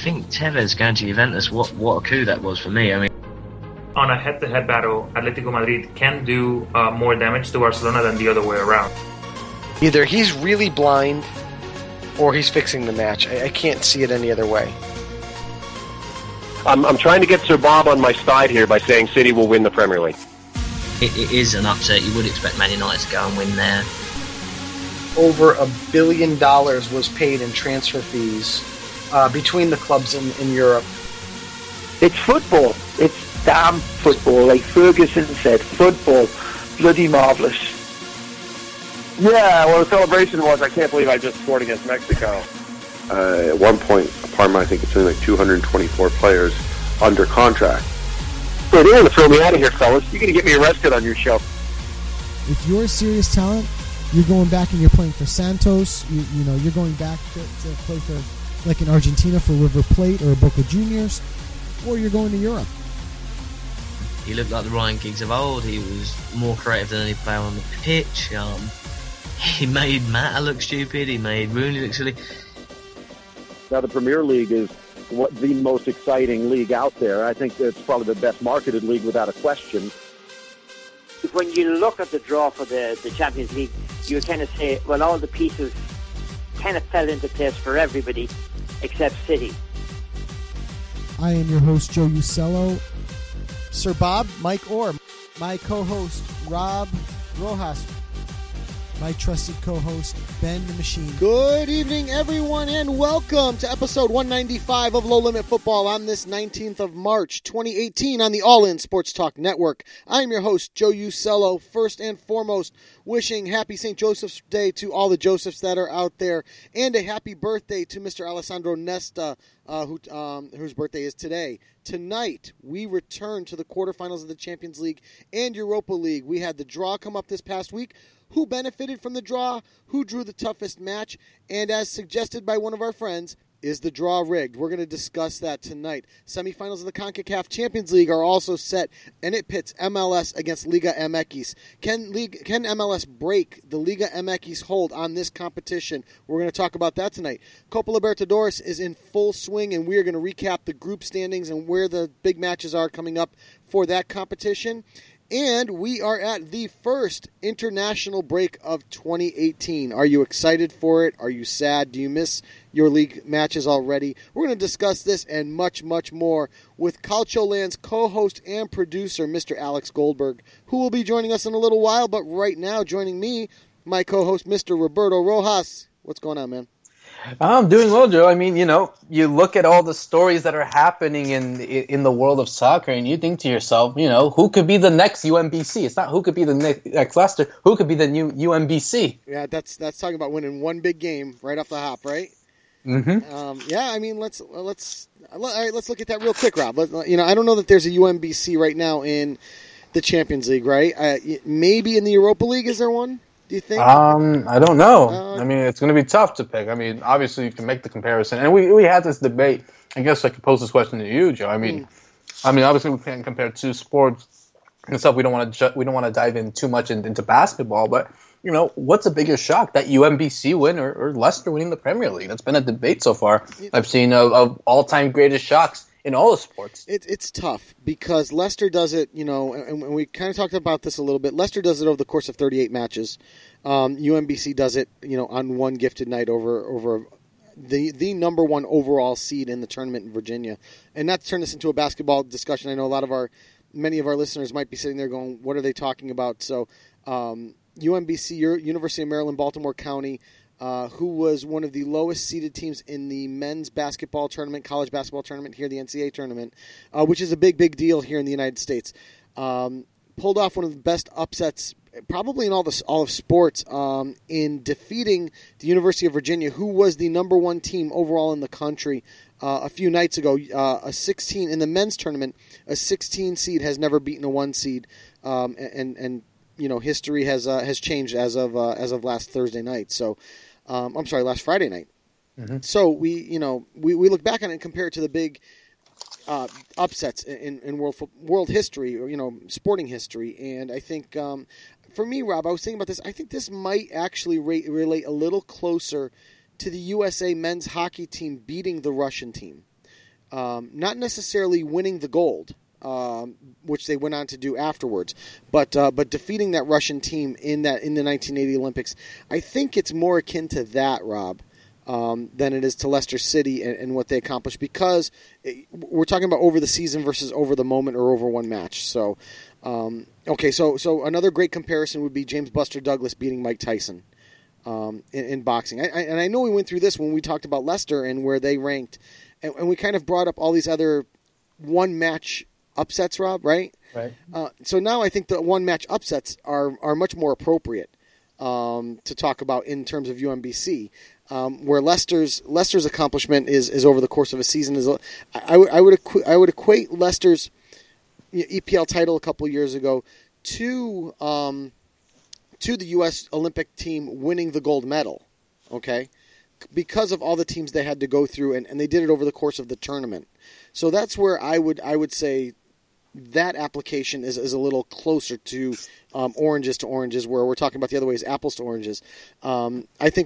think Tevez going to Juventus, what a coup that was for me. I mean, on a head-to-head battle, Atletico Madrid can do more damage to Barcelona than the other way around. Either he's really blind or he's fixing the match. I can't see it any other way. I'm trying to get Sir Bob on my side here by saying City will win the Premier League. It is an upset. You would expect Man United to go and win there. Over $1 billion was paid in transfer fees between the clubs in Europe. It's football. It's damn football. Like Ferguson said, football. Bloody marvellous. Yeah, well, the celebration was, I can't believe I just scored against Mexico. At one point, Parma, I think it's only like 224 players under contract. Well, they're going to throw me out of here, fellas. You're going to get me arrested on your show. If you're a serious talent, you're going back and you're playing for Santos. You know, you're going back to play for, like in Argentina, for River Plate or Boca Juniors, or you're going to Europe. He looked like the Ryan Giggs of old. He was more creative than any player on the pitch. He made Mata look stupid. He made Rooney look silly. Now, the Premier League is the most exciting league out there. I think it's probably the best marketed league without a question. When you look at the draw for the Champions League, you kind of say, well, all the pieces kind of fell into place for everybody except City. I am your host, Joe Usello. Sir Bob, Mike Orr. My co-host, Rob Rojas. My trusted co-host, Ben the Machine. Good evening, everyone, and welcome to episode 195 of Low Limit Football on this 19th of March, 2018 on the All In Sports Talk Network. I'm your host, Joe Usello. First and foremost, wishing happy St. Joseph's Day to all the Josephs that are out there, and a happy birthday to Mr. Alessandro Nesta, whose birthday is today. Tonight, we return to the quarterfinals of the Champions League and Europa League. We had the draw come up this past week. Who benefited from the draw? Who drew the toughest match? And as suggested by one of our friends, is the draw rigged? We're going to discuss that tonight. Semifinals of the CONCACAF Champions League are also set, and it pits MLS against Liga MX. Can MLS break the Liga MX hold on this competition? We're going to talk about that tonight. Copa Libertadores is in full swing, and we are going to recap the group standings and where the big matches are coming up for that competition. And we are at the first international break of 2018. Are you excited for it? Are you sad? Do you miss your league matches already? We're going to discuss this and much, much more with Calcio Land's co-host and producer, Mr. Alex Goldberg, who will be joining us in a little while. But right now, joining me, my co-host, Mr. Roberto Rojas. What's going on, man? I'm doing well, Joe. I mean, you know, you look at all the stories that are happening in the world of soccer, and you think to yourself, you know, who could be the next UMBC? It's not who could be the next Leicester. Who could be the new UMBC? Yeah, that's talking about winning one big game right off the hop, right? Mm-hmm. Yeah, I mean, let's all right, let's look at that real quick, Rob. You know, I don't know that there's a UMBC right now in the Champions League, right? Maybe in the Europa League, is there one? Do you think? I don't know. I mean, it's going to be tough to pick. I mean, obviously you can make the comparison, and we had this debate. I guess I could pose this question to you, Joe. I mean, obviously we can't compare two sports and stuff. We don't want to dive in too much into basketball, but you know, what's a bigger shock, that UMBC win or Leicester winning the Premier League? That's been a debate so far. I've seen of all-time greatest shocks in all the sports. It's tough because Leicester does it, you know, and we kind of talked about this a little bit. Leicester does it over the course of 38 matches. UMBC does it, you know, on one gifted night over the number one overall seed in the tournament in Virginia. And not to turn this into a basketball discussion, I know many of our listeners might be sitting there going, what are they talking about? So UMBC, University of Maryland, Baltimore County, who was one of the lowest seeded teams in the men's basketball tournament, college basketball tournament here, the NCAA tournament, which is a big, big deal here in the United States. Pulled off one of the best upsets probably in all of sports in defeating the University of Virginia, who was the number one team overall in the country a few nights ago. A 16 in the men's tournament, a 16 seed has never beaten a 1 seed, and you know, history has changed as of last Thursday night. So, last Friday night. Mm-hmm. So we look back on it and compare it to the big upsets in world history, or, you know, sporting history. And I think for me, Rob, I was thinking about this. I think this might actually relate a little closer to the USA men's hockey team beating the Russian team. not necessarily winning the gold, which they went on to do afterwards, but defeating that Russian team in the 1980 Olympics. I think it's more akin to that, Rob, than it is to Leicester City and what they accomplished, because we're talking about over the season versus over the moment or over one match. So, so another great comparison would be James Buster Douglas beating Mike Tyson in boxing. And I know we went through this when we talked about Leicester and where they ranked, and we kind of brought up all these other one-match upsets, Rob, right? Right. So now I think the one-match upsets are much more appropriate to talk about in terms of UMBC, where Leicester's accomplishment is over the course of a season. I would equate Leicester's EPL title a couple of years ago to the U.S. Olympic team winning the gold medal, okay? Because of all the teams they had to go through, and they did it over the course of the tournament. So that's where I would say that application is a little closer to oranges to oranges, where we're talking about the other way is apples to oranges. I think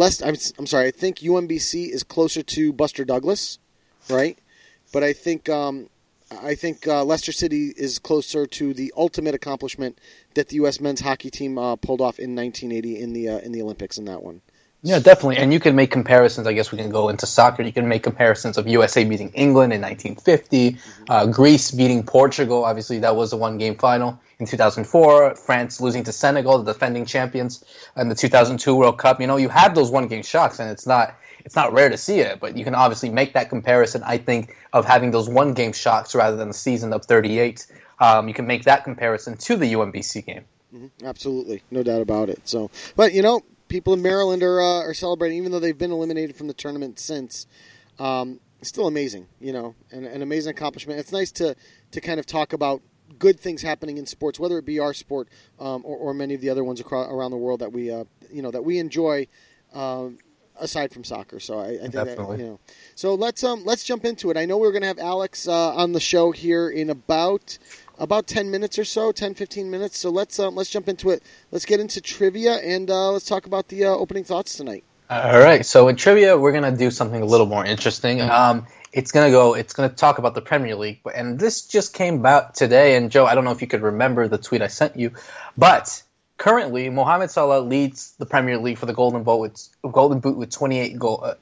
UMBC is closer to Buster Douglas, right? But I think Leicester City is closer to the ultimate accomplishment that the U.S. men's hockey team pulled off in 1980 in the Olympics in that one. Yeah, definitely. And you can make comparisons. I guess we can go into soccer. You can make comparisons of USA beating England in 1950, Greece beating Portugal. Obviously, that was a one-game final. In 2004, France losing to Senegal, the defending champions, in the 2002 World Cup. You know, you have those one-game shocks, and it's not rare to see it. But you can obviously make that comparison, I think, of having those one-game shocks rather than the season of 38. You can make that comparison to the UMBC game. Mm-hmm. Absolutely. No doubt about it. So, but, you know, people in Maryland are celebrating, even though they've been eliminated from the tournament since. Still amazing, you know, and an amazing accomplishment. It's nice to kind of talk about good things happening in sports, whether it be our sport or many of the other ones around the world that we that we enjoy aside from soccer. So I think Definitely. that, you know. So let's jump into it. I know we're going to have Alex on the show here in about 10 minutes or so, 10, 15 minutes. So let's jump into it. Let's get into trivia, and let's talk about the opening thoughts tonight. All right. So in trivia, we're going to do something a little more interesting. It's going to talk about the Premier League. And this just came about today. And Joe, I don't know if you could remember the tweet I sent you, but currently Mohamed Salah leads the Premier League for the Golden Boot with 28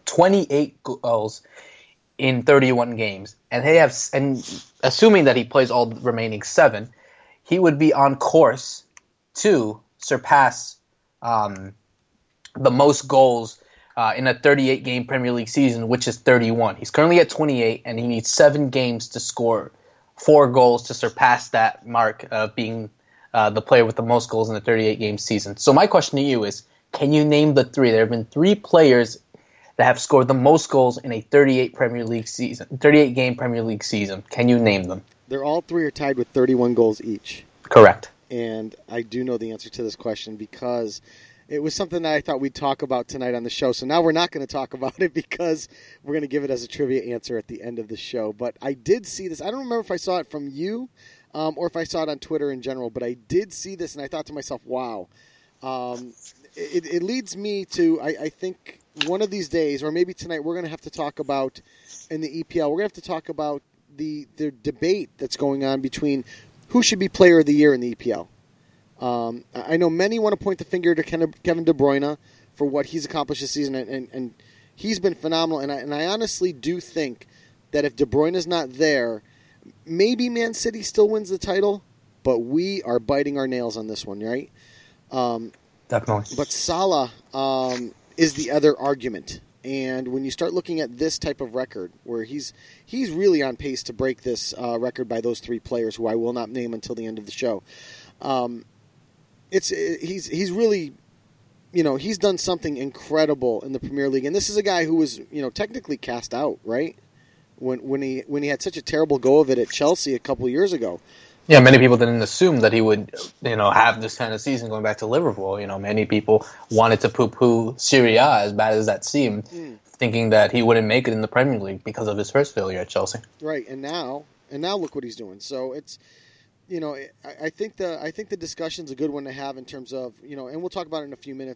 goals in 31 games. And assuming that he plays all the remaining 7, he would be on course to surpass the most goals in a 38-game Premier League season, which is 31. He's currently at 28, and he needs 7 games to score 4 goals to surpass that mark of being the player with the most goals in a 38-game season. So my question to you is, can you name the 3? There have been 3 players that have scored the most goals in a 38-game Premier League season. Can you name them? They're all 3 are tied with 31 goals each. Correct. And I do know the answer to this question because it was something that I thought we'd talk about tonight on the show. So now we're not going to talk about it because we're going to give it as a trivia answer at the end of the show. But I did see this. I don't remember if I saw it from you or if I saw it on Twitter in general, but I did see this, and I thought to myself, wow. It leads me to, I think, one of these days, or maybe tonight, we're going to have to talk about, in the EPL, we're going to have to talk about the debate that's going on between who should be Player of the Year in the EPL. I know many want to point the finger to Kevin De Bruyne for what he's accomplished this season, and he's been phenomenal. And I honestly do think that if De Bruyne is not there, maybe Man City still wins the title, but we are biting our nails on this one, right? Definitely. But Salah is the other argument. And when you start looking at this type of record, where he's really on pace to break this record by those 3 players, who I will not name until the end of the show, he's really, he's done something incredible in the Premier League. And this is a guy who was, technically cast out, right? When he had such a terrible go of it at Chelsea a couple of years ago. Yeah, many people didn't assume that he would, have this kind of season going back to Liverpool. Many people wanted to poo-poo Serie A, as bad as that seemed, thinking that he wouldn't make it in the Premier League because of his first failure at Chelsea. Right, and now look what he's doing. So it's, I think the discussion's a good one to have in terms of, and we'll talk about it in a few minutes,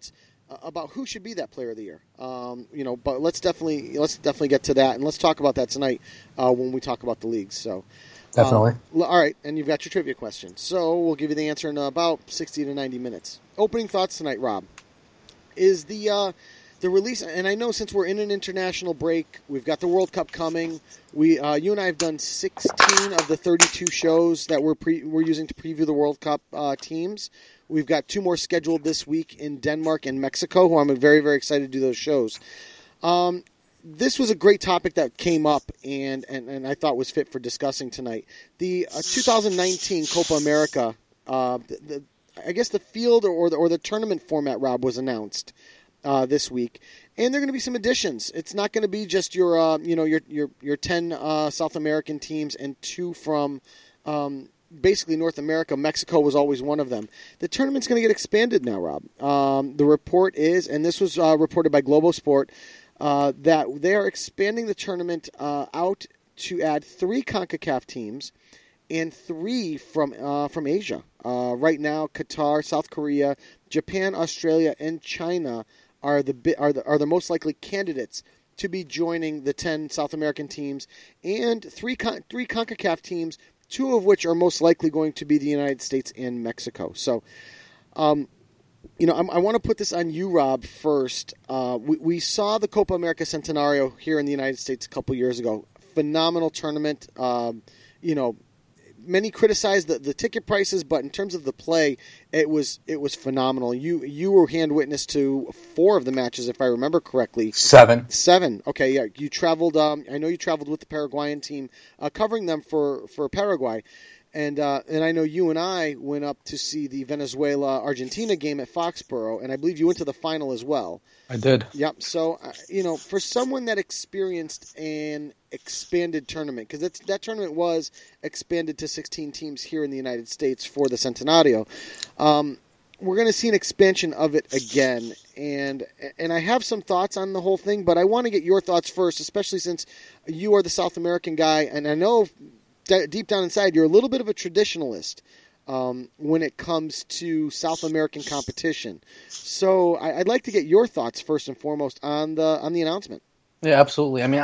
about who should be that player of the year. But let's definitely get to that, and let's talk about that tonight when we talk about the leagues. So. Definitely. All right, and you've got your trivia question. So we'll give you the answer in about 60 to 90 minutes. Opening thoughts tonight, Rob, is the release, and I know since we're in an international break, we've got the World Cup coming. You and I have done 16 of the 32 shows that we're using to preview the World Cup teams. We've got 2 more scheduled this week in Denmark and Mexico, who I'm very, very excited to do those shows. This was a great topic that came up and I thought was fit for discussing tonight. The 2019 Copa America, I guess the field or the tournament format, Rob, was announced this week, and there are going to be some additions. It's not going to be just your 10 South American teams and 2 from basically North America. Mexico was always one of them. The tournament's going to get expanded now, Rob. The report is, and this was reported by Globo Sport, that they are expanding the tournament out to add 3 CONCACAF teams and 3 from Asia. Right now, Qatar, South Korea, Japan, Australia, and China are the most likely candidates to be joining the 10 South American teams, and 3 CONCACAF teams, 2 of which are most likely going to be the United States and Mexico. So, I want to put this on you, Rob, first. We saw the Copa America Centenario here in the United States a couple years ago. Phenomenal tournament. Many criticized the ticket prices, but in terms of the play, it was phenomenal. You were hand witness to 4 of the matches, if I remember correctly. 7. Okay, yeah. You traveled. I know you traveled with the Paraguayan team, covering them for Paraguay. And I know you and I went up to see the Venezuela-Argentina game at Foxborough, and I believe you went to the final as well. I did. Yep. So, for someone that experienced an expanded tournament, because that tournament was expanded to 16 teams here in the United States for the Centenario, we're going to see an expansion of it again. And I have some thoughts on the whole thing, but I want to get your thoughts first, especially since you are the South American guy, and I know deep down inside, you're a little bit of a traditionalist when it comes to South American competition. So I'd like to get your thoughts first and foremost on the announcement. Yeah, absolutely. I mean,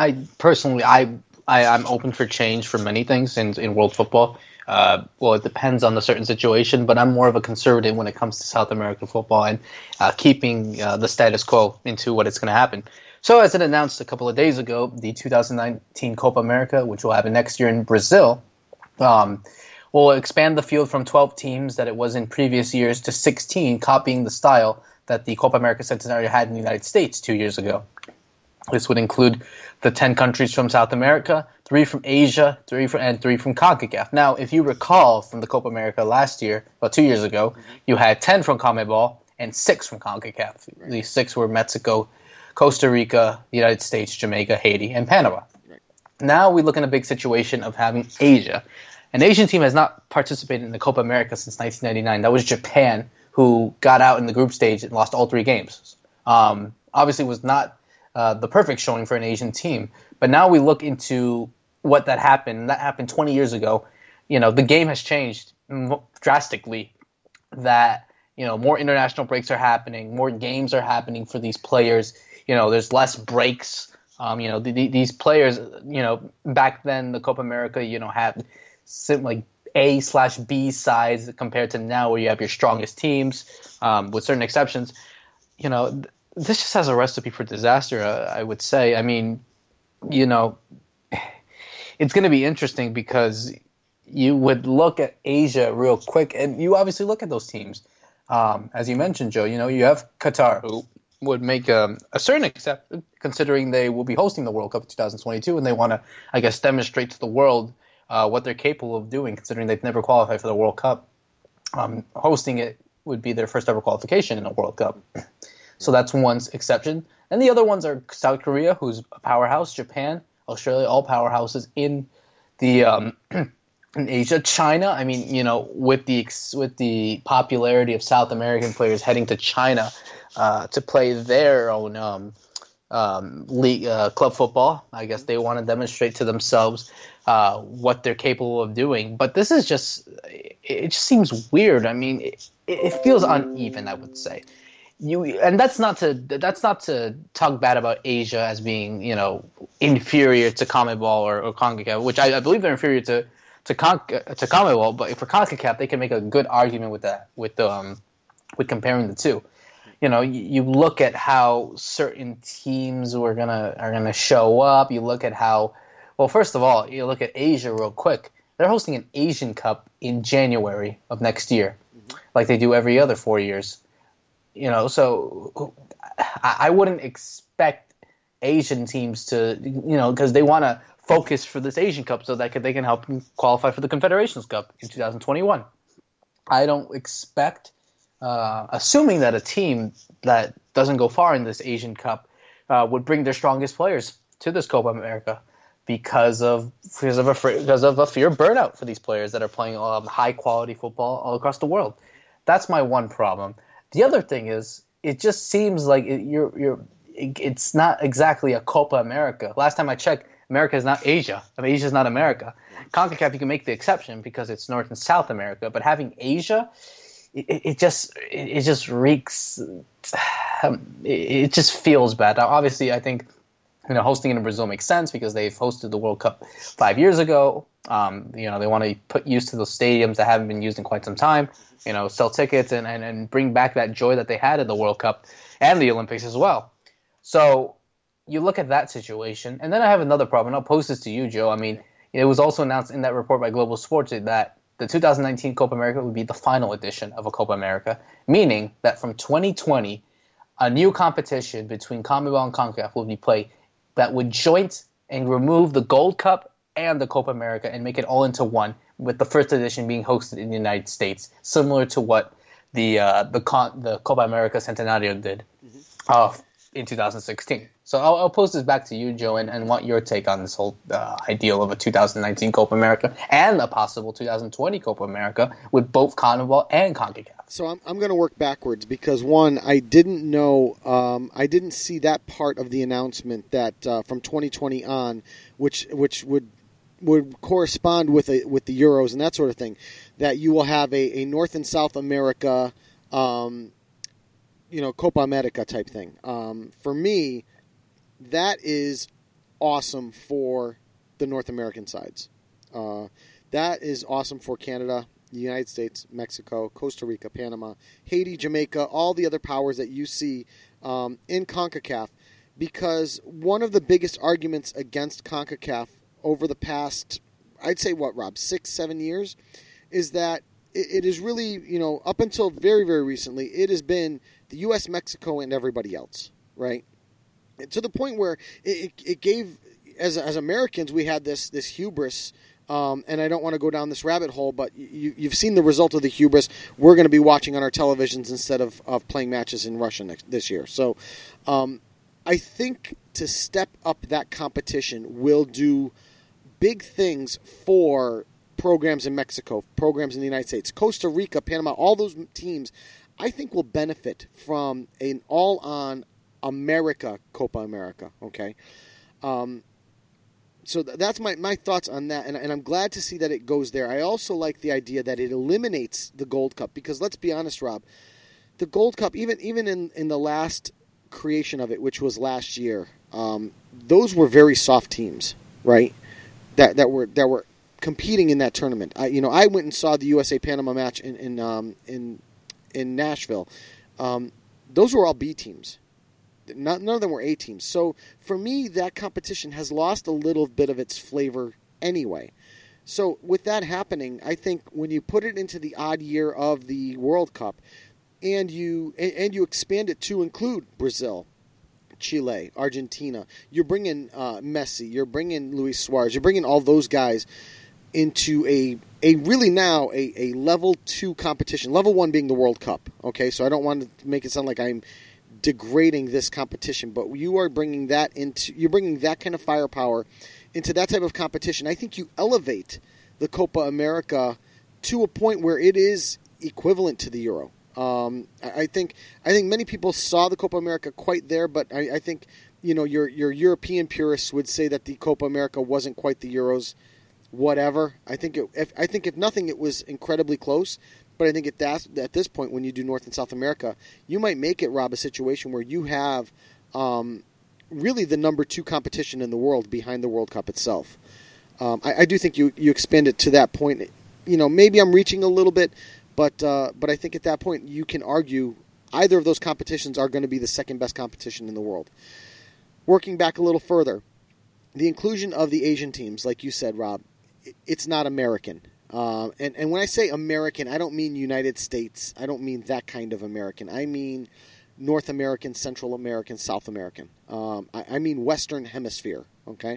I'm open for change for many things in world football. It depends on the certain situation, but I'm more of a conservative when it comes to South American football and keeping the status quo into what it's going to happen. So as it announced a couple of days ago, the 2019 Copa America, which will happen next year in Brazil, will expand the field from 12 teams that it was in previous years to 16, copying the style that the Copa America Centenario had in the United States 2 years ago. This would include the 10 countries from South America, 3 from Asia, 3 from CONCACAF. Now, if you recall from the Copa America last year, 2 years ago, you had 10 from CONMEBOL and 6 from CONCACAF. These 6 were Mexico, Costa Rica, the United States, Jamaica, Haiti, and Panama. Right. Now we look in a big situation of having Asia. An Asian team has not participated in the Copa America since 1999. That was Japan, who got out in the group stage and lost all 3 games. Obviously was not the perfect showing for an Asian team. But now we look into what that happened. That happened 20 years ago. The game has changed drastically. That, more international breaks are happening, more games are happening for these players. There's less breaks. These players, back then the Copa America, had like A/B sides compared to now where you have your strongest teams, with certain exceptions. This just has a recipe for disaster, I would say. I mean, it's going to be interesting because you would look at Asia real quick, and you obviously look at those teams. As you mentioned, Joe, you have Qatar, who would make a certain exception, considering they will be hosting the World Cup in 2022, and they want to, I guess, demonstrate to the world what they're capable of doing, considering they've never qualified for the World Cup. Hosting it would be their first ever qualification in a World Cup. So that's one exception. And the other ones are South Korea, who's a powerhouse, Japan, Australia, all powerhouses in the in Asia. China, I mean, with the popularity of South American players heading to China to play their own league, club football, I guess they want to demonstrate to themselves what they're capable of doing. But this is it just seems weird. I mean, it feels uneven, I would say. and that's not to talk bad about Asia as being, inferior to CONMEBOL or CONCACAF, which I believe they're inferior to CONMEBOL, but for CONCACAF they can make a good argument with that with comparing the two. You look at how certain teams are gonna show up. You look at how, well, first of all, you look at Asia real quick. They're hosting an Asian Cup in January of next year, like they do every other 4 years. So I wouldn't expect Asian teams to, because they want to focus for this Asian Cup so that they can help qualify for the Confederations Cup in 2021. I don't expect, assuming that a team that doesn't go far in this Asian Cup would bring their strongest players to this Copa America because of a fear of burnout for these players that are playing high quality football all across the world. That's my one problem. The other thing is, it just seems like it's not exactly a Copa America. Last time I checked, America is not Asia. Asia is not America. CONCACAF, you can make the exception because it's North and South America, but having Asia, it just reeks. It just feels bad. Now, obviously, I think hosting it in Brazil makes sense because they've hosted the World Cup 5 years ago. They want to put use to those stadiums that haven't been used in quite some time. Sell tickets and bring back that joy that they had in the World Cup and the Olympics as well. So you look at that situation, and then I have another problem. And I'll pose this to you, Joe. I mean, it was also announced in that report by Global Sports that the 2019 Copa America would be the final edition of a Copa America, meaning that from 2020, a new competition between CONMEBOL and CONCACAF will be played that would joint and remove the Gold Cup and the Copa America and make it all into one, with the first edition being hosted in the United States, similar to what the Copa America Centenario did in 2016. So I'll pose this back to you, Joe, and want your take on this whole ideal of a 2019 Copa America and a possible 2020 Copa America with both CONMEBOL and CONCACAF. So I'm going to work backwards because, one, I didn't know, I didn't see that part of the announcement that from 2020 on, which would correspond with the Euros and that sort of thing, that you will have a North and South America, Copa America type thing. For me, that is awesome for the North American sides. That is awesome for Canada, the United States, Mexico, Costa Rica, Panama, Haiti, Jamaica, all the other powers that you see in CONCACAF, because one of the biggest arguments against CONCACAF over the past, I'd say, 6-7 years, is that it is really, up until very, very recently, it has been the U.S., Mexico, and everybody else, right? And to the point where it gave, as Americans, we had this hubris, and I don't want to go down this rabbit hole, but you've seen the result of the hubris. We're going to be watching on our televisions instead of playing matches in Russia this year. So I think to step up that competition will do big things for programs in Mexico, programs in the United States, Costa Rica, Panama, all those teams, I think will benefit from an all-on America Copa America, okay? So that's my thoughts on that, and I'm glad to see that it goes there. I also like the idea that it eliminates the Gold Cup, because let's be honest, Rob, the Gold Cup, even in the last creation of it, which was last year, those were very soft teams, right? That were competing in that tournament. I went and saw the USA Panama match in Nashville. Those were all B teams. None of them were A teams. So for me, that competition has lost a little bit of its flavor anyway. So with that happening, I think when you put it into the odd year of the World Cup, and you expand it to include Brazil, Chile, Argentina, you're bringing Messi, you're bringing Luis Suarez, you're bringing all those guys into a really now a level 2 competition. Level 1 being the World Cup. Okay, so I don't want to make it sound like I'm degrading this competition, but you are bringing that kind of firepower into that type of competition. I think you elevate the Copa America to a point where it is equivalent to the Euro. I think many people saw the Copa America quite there, but I think your European purists would say that the Copa America wasn't quite the Euros. Whatever. I think if nothing, it was incredibly close. But I think at this point, when you do North and South America, you might make it, Rob, a situation where you have really the number 2 competition in the world behind the World Cup itself. I do think you expand it to that point. Maybe I'm reaching a little bit, but I think at that point you can argue either of those competitions are going to be the second best competition in the world. Working back a little further, the inclusion of the Asian teams, like you said, Rob, it's not American. And when I say American, I don't mean United States. I don't mean that kind of American. I mean North American, Central American, South American. I mean Western Hemisphere. Okay,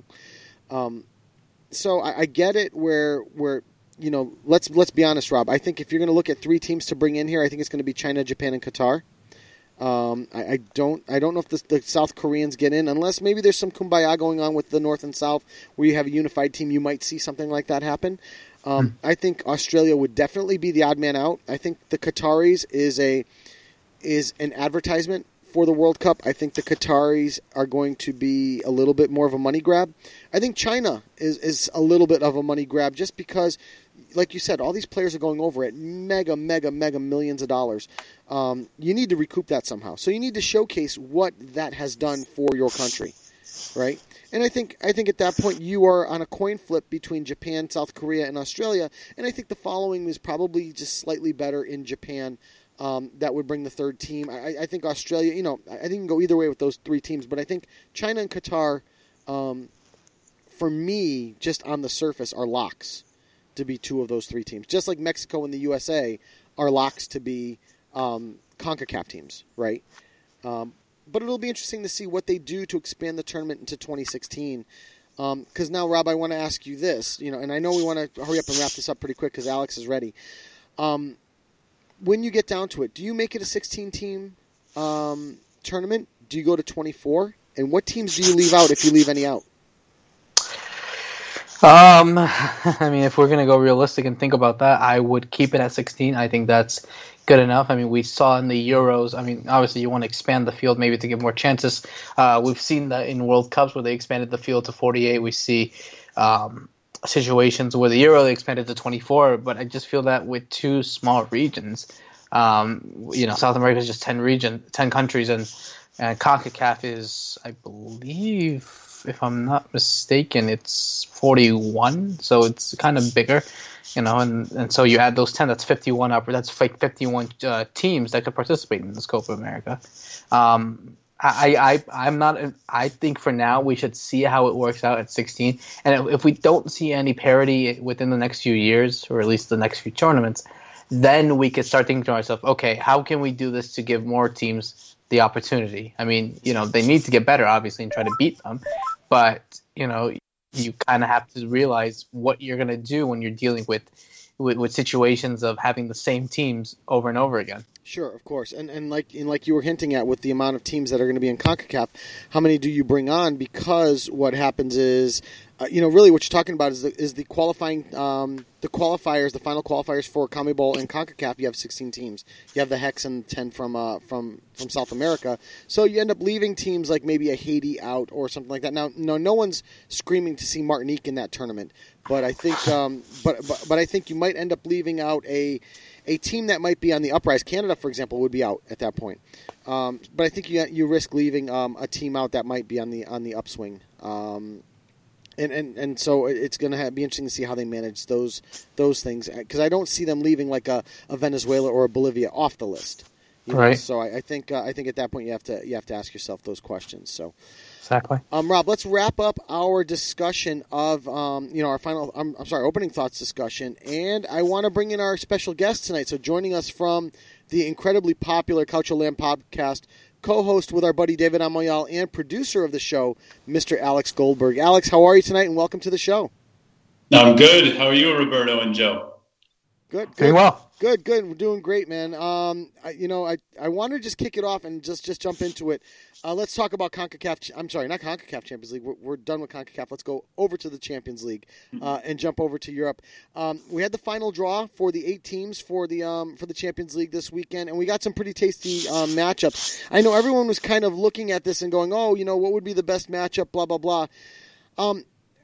so I get it. Where let's be honest, Rob. I think if you're going to look at 3 teams to bring in here, I think it's going to be China, Japan, and Qatar. I don't know if the South Koreans get in, unless maybe there's some kumbaya going on with the North and South, where you have a unified team. You might see something like that happen. I think Australia would definitely be the odd man out. I think the Qataris is an advertisement for the World Cup. I think the Qataris are going to be a little bit more of a money grab. I think China is a little bit of a money grab just because, like you said, all these players are going over at mega millions of dollars. You need to recoup that somehow. So you need to showcase what that has done for your country, right? And I think at that point you are on a coin flip between Japan, South Korea, and Australia. And I think the following is probably just slightly better in Japan. That would bring the 3rd team. I think Australia, I think you can go either way with those 3 teams. But I think China and Qatar, for me, just on the surface, are locks to be 2 of those 3 teams. Just like Mexico and the USA are locks to be CONCACAF teams, right? But it'll be interesting to see what they do to expand the tournament into 2016. Because now, Rob, I want to ask you this, and I know we want to hurry up and wrap this up pretty quick because Alex is ready. When you get down to it, do you make it a 16-team tournament? Do you go to 24? And what teams do you leave out if you leave any out? I mean, if we're going to go realistic and think about that, I would keep it at 16. I think that's good enough. I mean, we saw in the Euros, I mean, obviously you want to expand the field maybe to give more chances. We've seen that in World Cups where they expanded the field to 48. We see situations where the Euro they expanded to 24, but I just feel that with 2 small regions, South America is just 10 countries, and CONCACAF is, I believe, if I'm not mistaken, it's 41, so it's kind of bigger, and so you add those 10, that's 51 that's like 51 teams that could participate in this Copa America. I think for now we should see how it works out at 16, and if we don't see any parity within the next few years, or at least the next few tournaments, then we could start thinking to ourselves, okay, how can we do this to give more teams the opportunity? I mean, they need to get better, obviously, and try to beat them, but you kind of have to realize what you're going to do when you're dealing with situations of having the same teams over and over again. Sure, of course, and like you were hinting at with the amount of teams that are going to be in CONCACAF, how many do you bring on? Because what happens is, really what you're talking about is the qualifying, the qualifiers, the final qualifiers for CONMEBOL and CONCACAF. You have 16 teams. You have the Hex and 10 from South America. So you end up leaving teams like maybe a Haiti out or something like that. Now, no one's screaming to see Martinique in that tournament, but I think, but I think you might end up leaving out a team that might be on the uprise. Canada, for example, would be out at that point. But I think you risk leaving a team out that might be on the upswing. And so it's going to be interesting to see how they manage those things, because I don't see them leaving like a Venezuela or a Bolivia off the list. Right. So I think at that point you have to ask yourself those questions. So. Exactly. Rob, let's wrap up our discussion of our final opening thoughts discussion, and I want to bring in our special guest tonight. So joining us from the incredibly popular Cultural Land podcast, co-host with our buddy David Amoyal and producer of the show, Mr. Alex Goldberg. Alex, how are you tonight, and welcome to the show. I'm good. How are you, Roberto and Joe? Good. Doing well. Good. We're doing great, man. I want to just kick it off and just jump into it. Let's talk about CONCACAF. I'm sorry, not CONCACAF Champions League. We're done with CONCACAF. Let's go over to the Champions League and jump over to Europe. We had the final draw for the 8 teams for the Champions League this weekend, and we got some pretty tasty matchups. I know everyone was kind of looking at this and going, "Oh, what would be the best matchup?" Blah blah blah.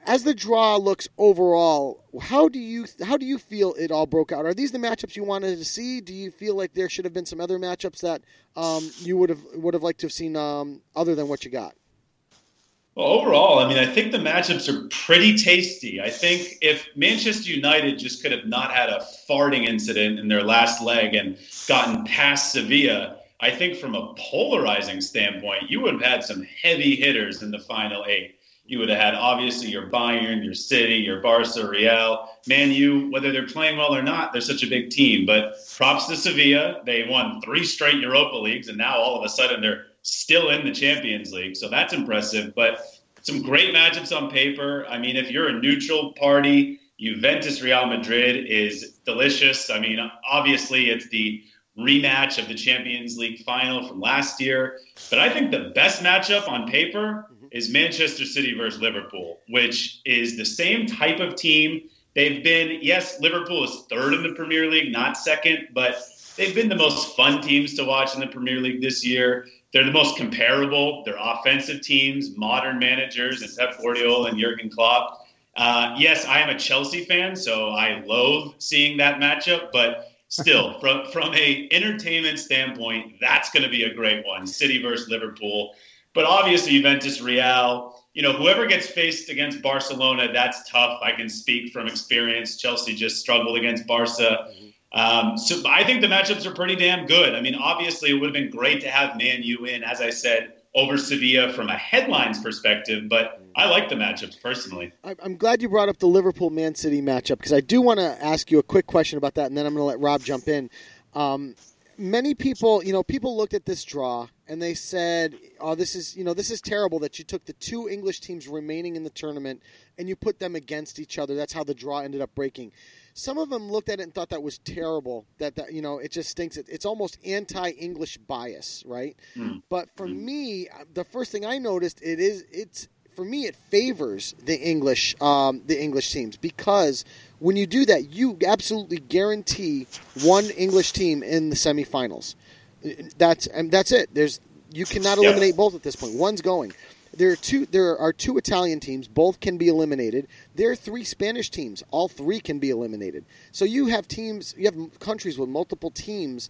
as the draw looks overall, how do you feel it all broke out? Are these the matchups you wanted to see? Do you feel like there should have been some other matchups that you would have liked to have seen other than what you got? Well, overall, I mean, I think the matchups are pretty tasty. I think if Manchester United just could have not had a farting incident in their last leg and gotten past Sevilla, I think from a polarizing standpoint, you would have had some heavy hitters in the final 8. You would have had, obviously, your Bayern, your City, your Barca, Real, Man U. Whether they're playing well or not, they're such a big team. But props to Sevilla. They won 3 straight Europa Leagues, and now all of a sudden they're still in the Champions League. So that's impressive. But some great matchups on paper. I mean, if you're a neutral party, Juventus-Real Madrid is delicious. I mean, obviously it's the rematch of the Champions League final from last year. But I think the best matchup on paper is Manchester City versus Liverpool, which is the same type of team. They've been, yes, Liverpool is third in the Premier League, not second, but they've been the most fun teams to watch in the Premier League this year. They're the most comparable. They're offensive teams, modern managers, and Pep Guardiola and Jurgen Klopp. Yes, I am a Chelsea fan, so I loathe seeing that matchup, but still, from a entertainment standpoint, that's going to be a great one, City versus Liverpool. But obviously, Juventus, Real, whoever gets faced against Barcelona, that's tough. I can speak from experience. Chelsea just struggled against Barca. So I think the matchups are pretty damn good. I mean, obviously, it would have been great to have Man U in, as I said, over Sevilla from a headlines perspective, but I like the matchups personally. I'm glad you brought up the Liverpool-Man City matchup because I do want to ask you a quick question about that, and then I'm going to let Rob jump in. Many people, people looked at this draw and they said, "Oh, this is terrible that you took the 2 English teams remaining in the tournament and you put them against each other. That's how the draw ended up breaking." Some of them looked at it and thought that was terrible. That it just stinks. It's almost anti-English bias, right? But for me, the first thing I noticed it favors the English teams because when you do that, you absolutely guarantee one English team in the semifinals. That's it. You cannot eliminate both at this point. One's going. There are 2 Italian teams. Both can be eliminated. There are 3 Spanish teams. All 3 can be eliminated. So you have countries with multiple teams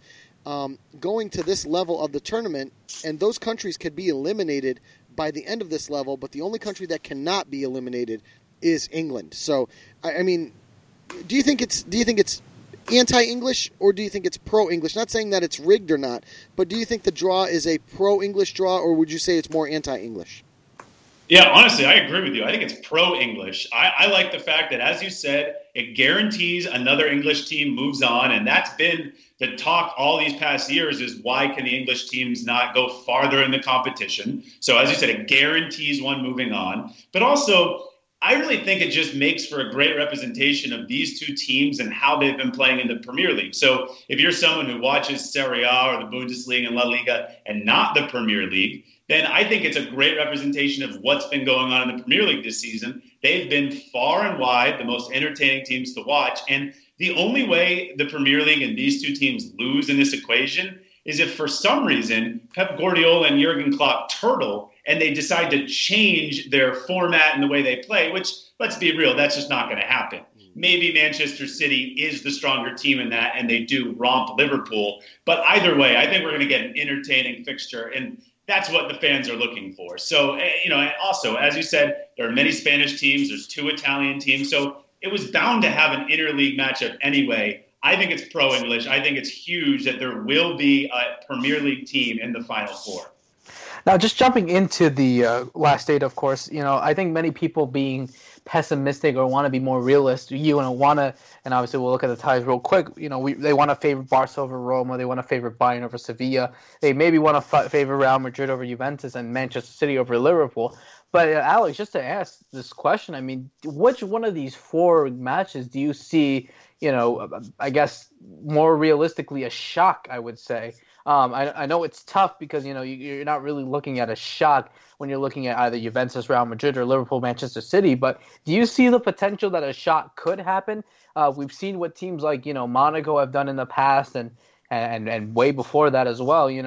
going to this level of the tournament, and those countries could be eliminated by the end of this level, but the only country that cannot be eliminated is England. So, I mean, do you think it's anti-English or do you think it's pro-English? Not saying that it's rigged or not, but do you think the draw is a pro-English draw or would you say it's more anti-English? Yeah, honestly, I agree with you. I think it's pro-English. I like the fact that, as you said, it guarantees another English team moves on, and that's been the talk all these past years is why can the English teams not go farther in the competition? So, as you said, it guarantees one moving on. But also, I really think it just makes for a great representation of these 2 teams and how they've been playing in the Premier League. So if you're someone who watches Serie A or the Bundesliga and La Liga and not the Premier League, then I think it's a great representation of what's been going on in the Premier League this season. They've been far and wide the most entertaining teams to watch. And the only way the Premier League and these 2 teams lose in this equation is if for some reason Pep Guardiola and Jurgen Klopp turtle and they decide to change their format and the way they play, which, let's be real, that's just not going to happen. Maybe Manchester City is the stronger team in that, and they do romp Liverpool. But either way, I think we're going to get an entertaining fixture, and that's what the fans are looking for. So, also, as you said, there are many Spanish teams. There's 2 Italian teams. So it was bound to have an interleague matchup anyway. I think it's pro-English. I think it's huge that there will be a Premier League team in the Final 4. Now, just jumping into the last 8, of course, I think many people being pessimistic or want to be more realistic, and obviously we'll look at the ties real quick. They want to favor Barca over Roma, they want to favor Bayern over Sevilla, they maybe want to favor Real Madrid over Juventus and Manchester City over Liverpool. But Alex, just to ask this question, I mean, which one of these 4 matches do you see, I guess more realistically a shock? I would say. I know it's tough because you're not really looking at a shock when you're looking at either Juventus, Real Madrid, or Liverpool, Manchester City. But do you see the potential that a shock could happen? We've seen what teams like Monaco have done in the past, and way before that as well. Do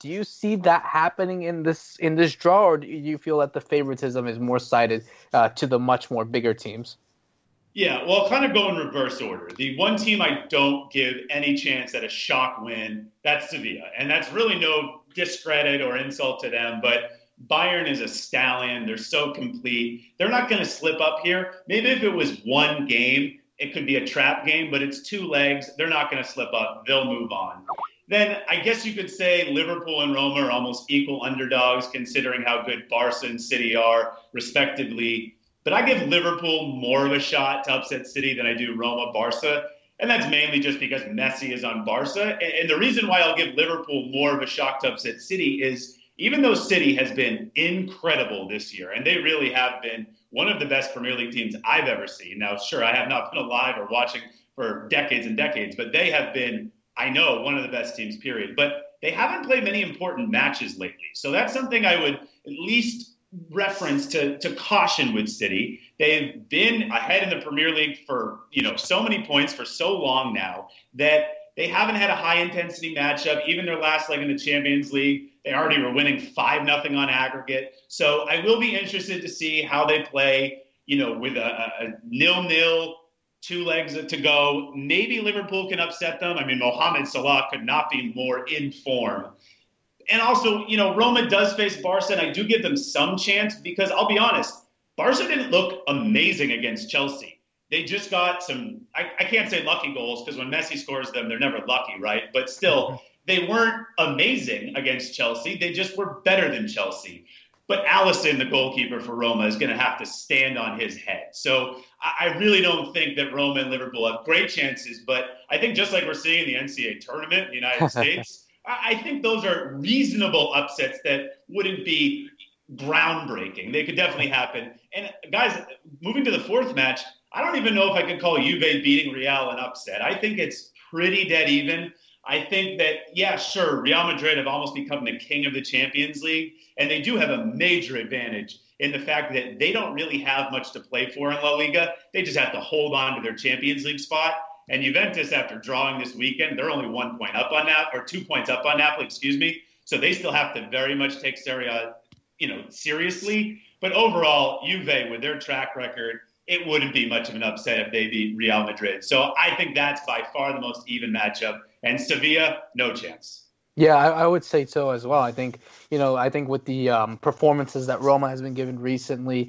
Do you see that happening in this draw, or do you feel that the favoritism is more sided to the much more bigger teams? Yeah, well, kind of go in reverse order. The one team I don't give any chance at a shock win, that's Sevilla. And that's really no discredit or insult to them, but Bayern is a stallion. They're so complete. They're not going to slip up here. Maybe if it was one game, it could be a trap game, but it's 2 legs. They're not going to slip up. They'll move on. Then I guess you could say Liverpool and Roma are almost equal underdogs, considering how good Barca and City are, respectively. But I give Liverpool more of a shot to upset City than I do Roma, Barca. And that's mainly just because Messi is on Barca. And the reason why I'll give Liverpool more of a shock to upset City is even though City has been incredible this year, and they really have been one of the best Premier League teams I've ever seen. Now, sure, I have not been alive or watching for decades and decades, but they have been, I know, one of the best teams, period. But they haven't played many important matches lately. So that's something I would at least reference to caution with City. They've been ahead in the Premier League for, so many points for so long now that they haven't had a high-intensity matchup. Even their last leg in the Champions League, they already were winning 5-0 on aggregate. So I will be interested to see how they play, with a 0-0, 2 legs to go. Maybe Liverpool can upset them. I mean, Mohamed Salah could not be more in form. And also, Roma does face Barca, and I do give them some chance because I'll be honest, Barca didn't look amazing against Chelsea. They just got some, I can't say lucky goals because when Messi scores them, they're never lucky, right? But still, they weren't amazing against Chelsea. They just were better than Chelsea. But Alisson, the goalkeeper for Roma, is going to have to stand on his head. So I really don't think that Roma and Liverpool have great chances. But I think just like we're seeing in the NCAA tournament in the United States, I think those are reasonable upsets that wouldn't be groundbreaking. They could definitely happen. And guys, moving to the 4th match, I don't even know if I could call Juve beating Real an upset. I think it's pretty dead even. I think that, yeah, sure, Real Madrid have almost become the king of the Champions League, and they do have a major advantage in the fact that they don't really have much to play for in La Liga. They just have to hold on to their Champions League spot. And Juventus, after drawing this weekend, they're only 1 point up on Napoli, or 2 points up on Napoli, So they still have to very much take Serie A, seriously. But overall, Juve, with their track record, it wouldn't be much of an upset if they beat Real Madrid. So I think that's by far the most even matchup. And Sevilla, no chance. Yeah, I would say so as well. I think, with the performances that Roma has been given recently,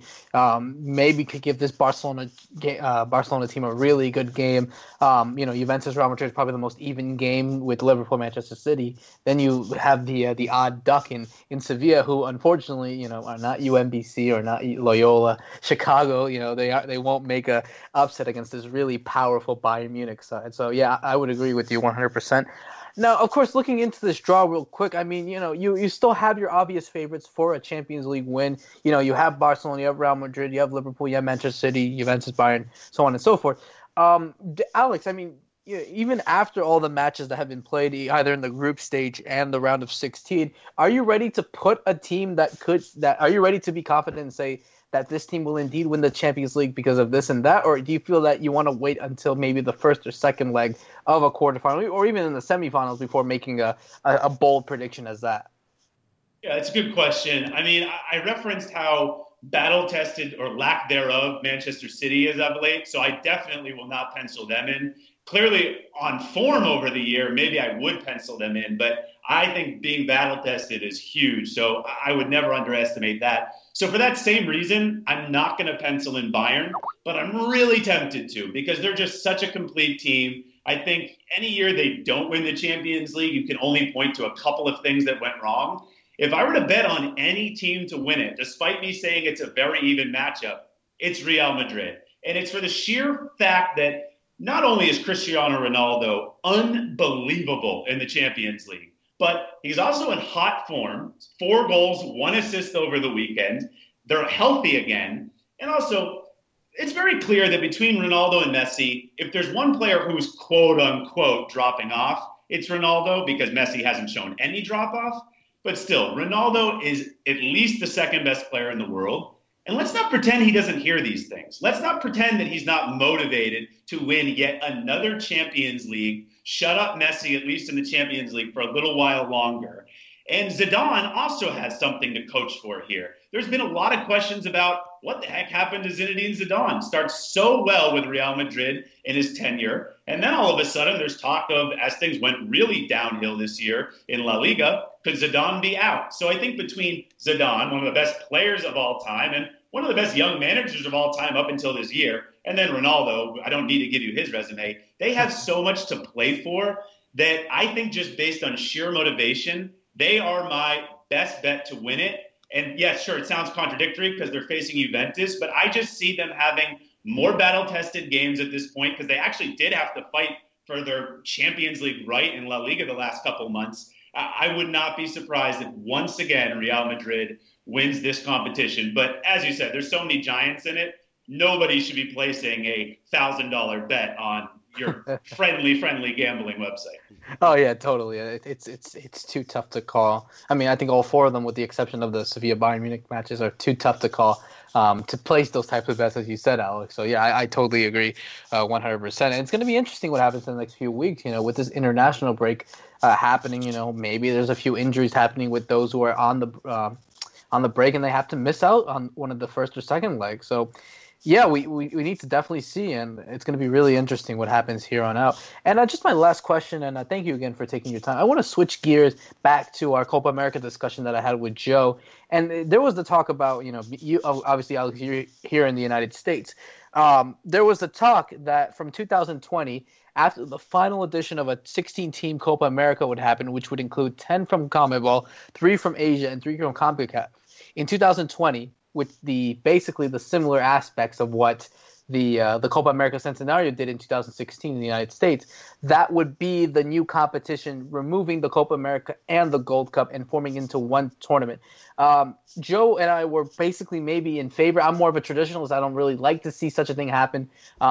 maybe could give this Barcelona team a really good game. Juventus Real Madrid is probably the most even game with Liverpool Manchester City. Then you have the odd duck in Sevilla, who unfortunately, are not UMBC or not Loyola Chicago. They won't make a upset against this really powerful Bayern Munich side. So yeah, I would agree with you 100%. Now, of course, looking into this draw real quick, I mean, you still have your obvious favorites for a Champions League win. You have Barcelona, you have Real Madrid, you have Liverpool, you have Manchester City, Juventus, Bayern, so on and so forth. Alex, I mean, even after all the matches that have been played, either in the group stage and the round of 16, are you ready to put a team are you ready to be confident and say that this team will indeed win the Champions League because of this and that? Or do you feel that you want to wait until maybe the first or second leg of a quarterfinal or even in the semifinals before making a bold prediction as that? Yeah, it's a good question. I mean, I referenced how battle-tested or lack thereof Manchester City is of late, so I definitely will not pencil them in. Clearly, on form over the year, maybe I would pencil them in, but I think being battle-tested is huge, so I would never underestimate that. So for that same reason, I'm not going to pencil in Bayern, but I'm really tempted to because they're just such a complete team. I think any year they don't win the Champions League, you can only point to a couple of things that went wrong. If I were to bet on any team to win it, despite me saying it's a very even matchup, it's Real Madrid. And it's for the sheer fact that not only is Cristiano Ronaldo unbelievable in the Champions League, but he's also in hot form, 4 goals, 1 assist over the weekend. They're healthy again. And also, it's very clear that between Ronaldo and Messi, if there's one player who's quote-unquote dropping off, it's Ronaldo because Messi hasn't shown any drop-off. But still, Ronaldo is at least the second best player in the world. And let's not pretend he doesn't hear these things. Let's not pretend that he's not motivated to win yet another Champions League, shut up Messi, at least in the Champions League, for a little while longer. And Zidane also has something to coach for here. There's been a lot of questions about what the heck happened to Zinedine Zidane. Starts so well with Real Madrid in his tenure, and then all of a sudden there's talk of, as things went really downhill this year in La Liga, could Zidane be out? So I think between Zidane, one of the best players of all time, and one of the best young managers of all time up until this year, and then Ronaldo, I don't need to give you his resume, they have so much to play for that I think just based on sheer motivation, they are my best bet to win it. And yes, sure, it sounds contradictory because they're facing Juventus, but I just see them having more battle-tested games at this point because they actually did have to fight for their Champions League right in La Liga the last couple months. I would not be surprised if once again Real Madrid wins this competition. But as you said, there's so many giants in it. Nobody should be placing a $1,000 bet on your friendly gambling website. Oh yeah, totally. It's too tough to call. I mean, I think all four of them, with the exception of the Sevilla Bayern Munich matches, are too tough to call to place those types of bets, as you said, Alex. So yeah, I totally agree, 100%. And it's going to be interesting what happens in the next few weeks. You know, with this international break happening, you know, maybe there's a few injuries happening with those who are on the break, and they have to miss out on one of the first or second legs. So. Yeah, we need to definitely see, and it's going to be really interesting what happens here on out. And just my last question, and thank you again for taking your time. I want to switch gears back to our Copa America discussion that I had with Joe. And there was the talk about, you obviously, Alex, you're here in the United States. There was the talk that from 2020, after the final edition of a 16-team Copa America would happen, which would include 10 from CONMEBOL, 3 from Asia, and 3 from CONCACAF. In 2020, with basically the similar aspects of what the Copa America Centenario did in 2016 in the United States, that would be the new competition, removing the Copa America and the Gold Cup and forming into one tournament. Joe and I were basically maybe in favor. I'm more of a traditionalist. I don't really like to see such a thing happen.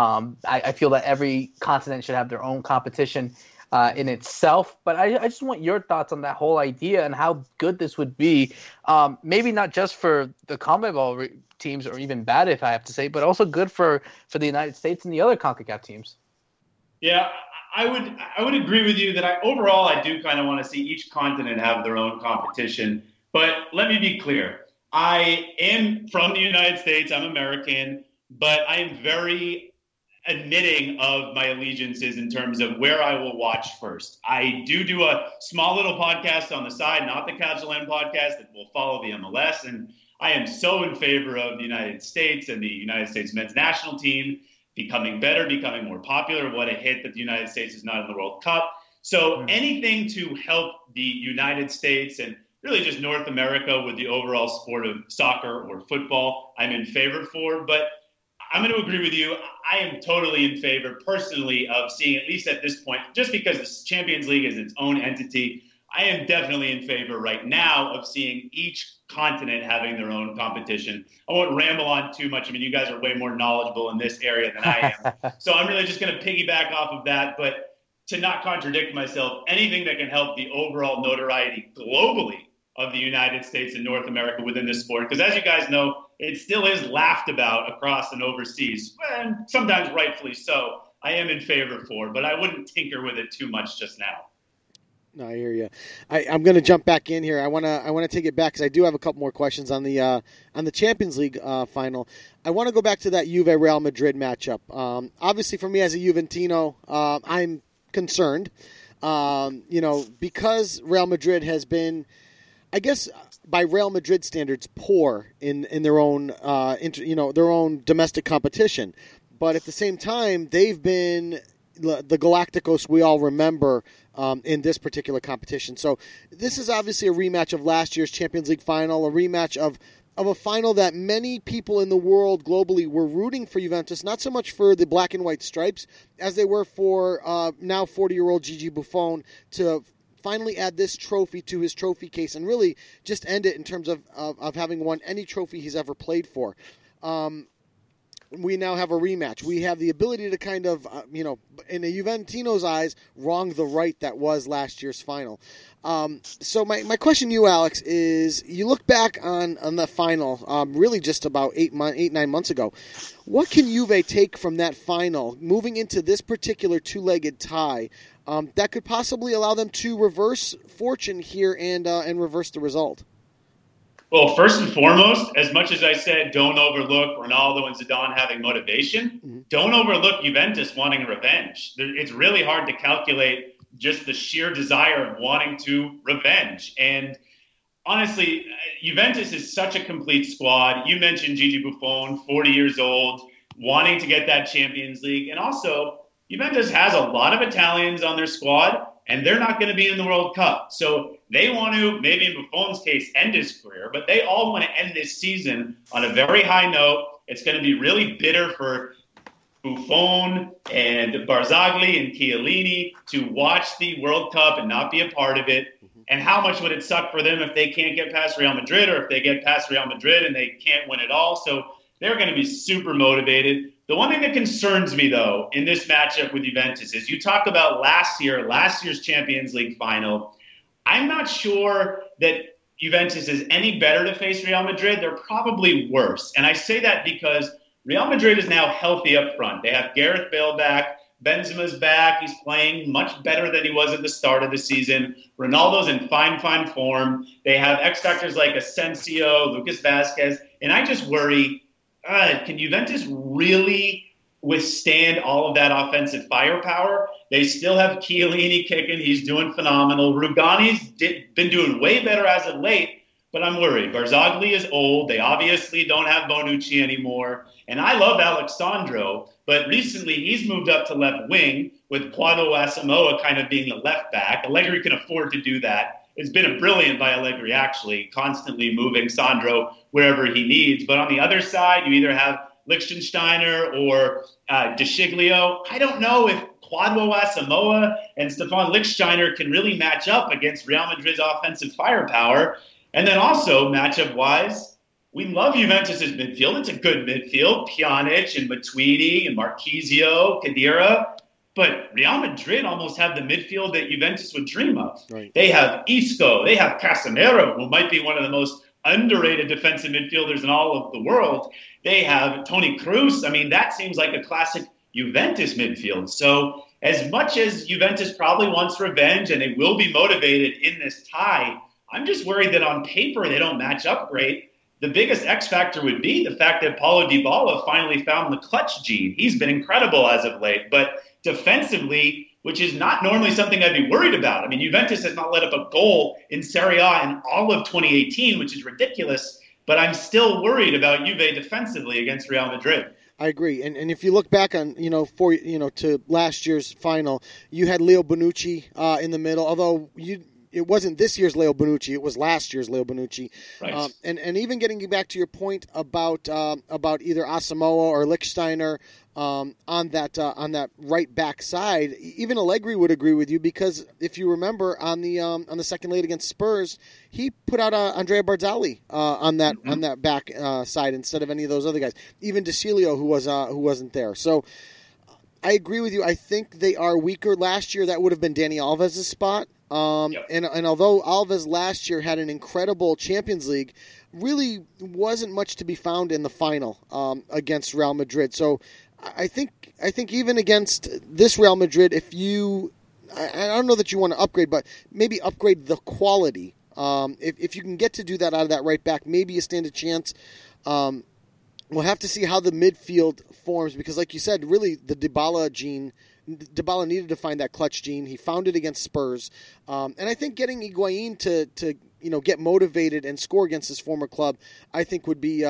I feel that every continent should have their own competition in itself, but I just want your thoughts on that whole idea and how good this would be, maybe not just for the CONMEBOL teams, or even bad if I have to say, but also good for the United States and the other CONCACAF teams. Yeah, I would agree with you that overall I do kind of want to see each continent have their own competition, but let me be clear. I am from the United States, I'm American, but I am very admitting of my allegiances in terms of where I will watch first. I do a small little podcast on the side, not the Capsulan podcast, that will follow the MLS, and I am so in favor of the United States and the United States men's national team becoming better, becoming more popular. What a hit that the United States is not in the World Cup. So anything to help the United States and really just North America with the overall sport of soccer or football, I'm in favor for. But I'm going to agree with you. I am totally in favor, personally, of seeing, at least at this point, just because the Champions League is its own entity, I am definitely in favor right now of seeing each continent having their own competition. I won't ramble on too much. I mean, you guys are way more knowledgeable in this area than I am. So I'm really just going to piggyback off of that. But to not contradict myself, anything that can help the overall notoriety globally of the United States and North America within this sport, because as you guys know, it still is laughed about across and overseas, and sometimes rightfully so. I am in favor for, but I wouldn't tinker with it too much just now. No, I hear you. I'm going to jump back in here. I want to take it back because I do have a couple more questions on the Champions League final. I want to go back to that Juve Real Madrid matchup. Obviously, for me as a Juventino, I'm concerned. Because Real Madrid has been, I guess, by Real Madrid standards, poor in their own their own domestic competition. But at the same time, they've been the Galacticos we all remember in this particular competition. So this is obviously a rematch of last year's Champions League final, a rematch of a final that many people in the world globally were rooting for Juventus, not so much for the black and white stripes as they were for now 40-year-old Gigi Buffon to finally add this trophy to his trophy case and really just end it in terms of having won any trophy he's ever played for. We now have a rematch. We have the ability to kind of, in a Juventino's eyes, wrong the right that was last year's final. So my question to you, Alex, is you look back on the final, really just about 8-9 months ago. What can Juve take from that final, moving into this particular two-legged tie? that could possibly allow them to reverse fortune here and reverse the result. Well, first and foremost, as much as I said, don't overlook Ronaldo and Zidane having motivation, don't overlook Juventus wanting revenge. It's really hard to calculate just the sheer desire of wanting to revenge. And honestly, Juventus is such a complete squad. You mentioned Gigi Buffon, 40 years old, wanting to get that Champions League. And also, Juventus has a lot of Italians on their squad, and they're not going to be in the World Cup. So they want to, maybe in Buffon's case, end his career, but they all want to end this season on a very high note. It's going to be really bitter for Buffon and Barzagli and Chiellini to watch the World Cup and not be a part of it. And how much would it suck for them if they can't get past Real Madrid, or if they get past Real Madrid and they can't win it all? So they're going to be super motivated. The one thing that concerns me, though, in this matchup with Juventus is you talk about last year's Champions League final. I'm not sure that Juventus is any better to face Real Madrid. They're probably worse. And I say that because Real Madrid is now healthy up front. They have Gareth Bale back. Benzema's back. He's playing much better than he was at the start of the season. Ronaldo's in fine form. They have X-factors like Asensio, Lucas Vazquez. And I just worry, can Juventus really withstand all of that offensive firepower? They still have Chiellini kicking. He's doing phenomenal. Rugani's been doing way better as of late, but I'm worried. Barzagli is old. They obviously don't have Bonucci anymore. And I love Alexandro, but recently he's moved up to left wing with Kwadwo Asamoah kind of being the left back. Allegri can afford to do that. It's been brilliant by Allegri, actually, constantly moving Sandro wherever he needs. But on the other side, you either have Lichtsteiner or De Sciglio. I don't know if Kwadwo Asamoah and Stefan Lichtsteiner can really match up against Real Madrid's offensive firepower. And then also, matchup-wise, we love Juventus' midfield. It's a good midfield. Pjanic and Matuidi and Marchisio, Khedira. But Real Madrid almost have the midfield that Juventus would dream of. Right. They have Isco. They have Casemiro, who might be one of the most underrated defensive midfielders in all of the world. They have Toni Kroos. I mean, that seems like a classic Juventus midfield. So as much as Juventus probably wants revenge and they will be motivated in this tie, I'm just worried that on paper they don't match up great. The biggest X factor would be the fact that Paulo Dybala finally found the clutch gene. He's been incredible as of late, but defensively, which is not normally something I'd be worried about. I mean, Juventus has not let up a goal in Serie A in all of 2018, which is ridiculous, but I'm still worried about Juve defensively against Real Madrid. I agree, and if you look back on to last year's final, you had Leo Bonucci in the middle. Although it wasn't this year's Leo Bonucci; it was last year's Leo Bonucci. Right. And even getting back to your point about either Asamoah or Lichtsteiner on that right back side, even Allegri would agree with you, because if you remember on the second leg against Spurs, he put out Andrea Barzagli on that back side instead of any of those other guys. Even De Sciglio, who wasn't there. So I agree with you. I think they are weaker. Last year, that would have been Dani Alves' spot. And although Alves last year had an incredible Champions League, really wasn't much to be found in the final against Real Madrid. So I think even against this Real Madrid, I don't know that you want to upgrade, but maybe upgrade the quality. If you can get to do that out of that right back, maybe you stand a chance. We'll have to see how the midfield forms, because like you said, really the Dybala Dybala needed to find that clutch gene. He found it against Spurs. And I think getting Higuain to get motivated and score against his former club, I think would be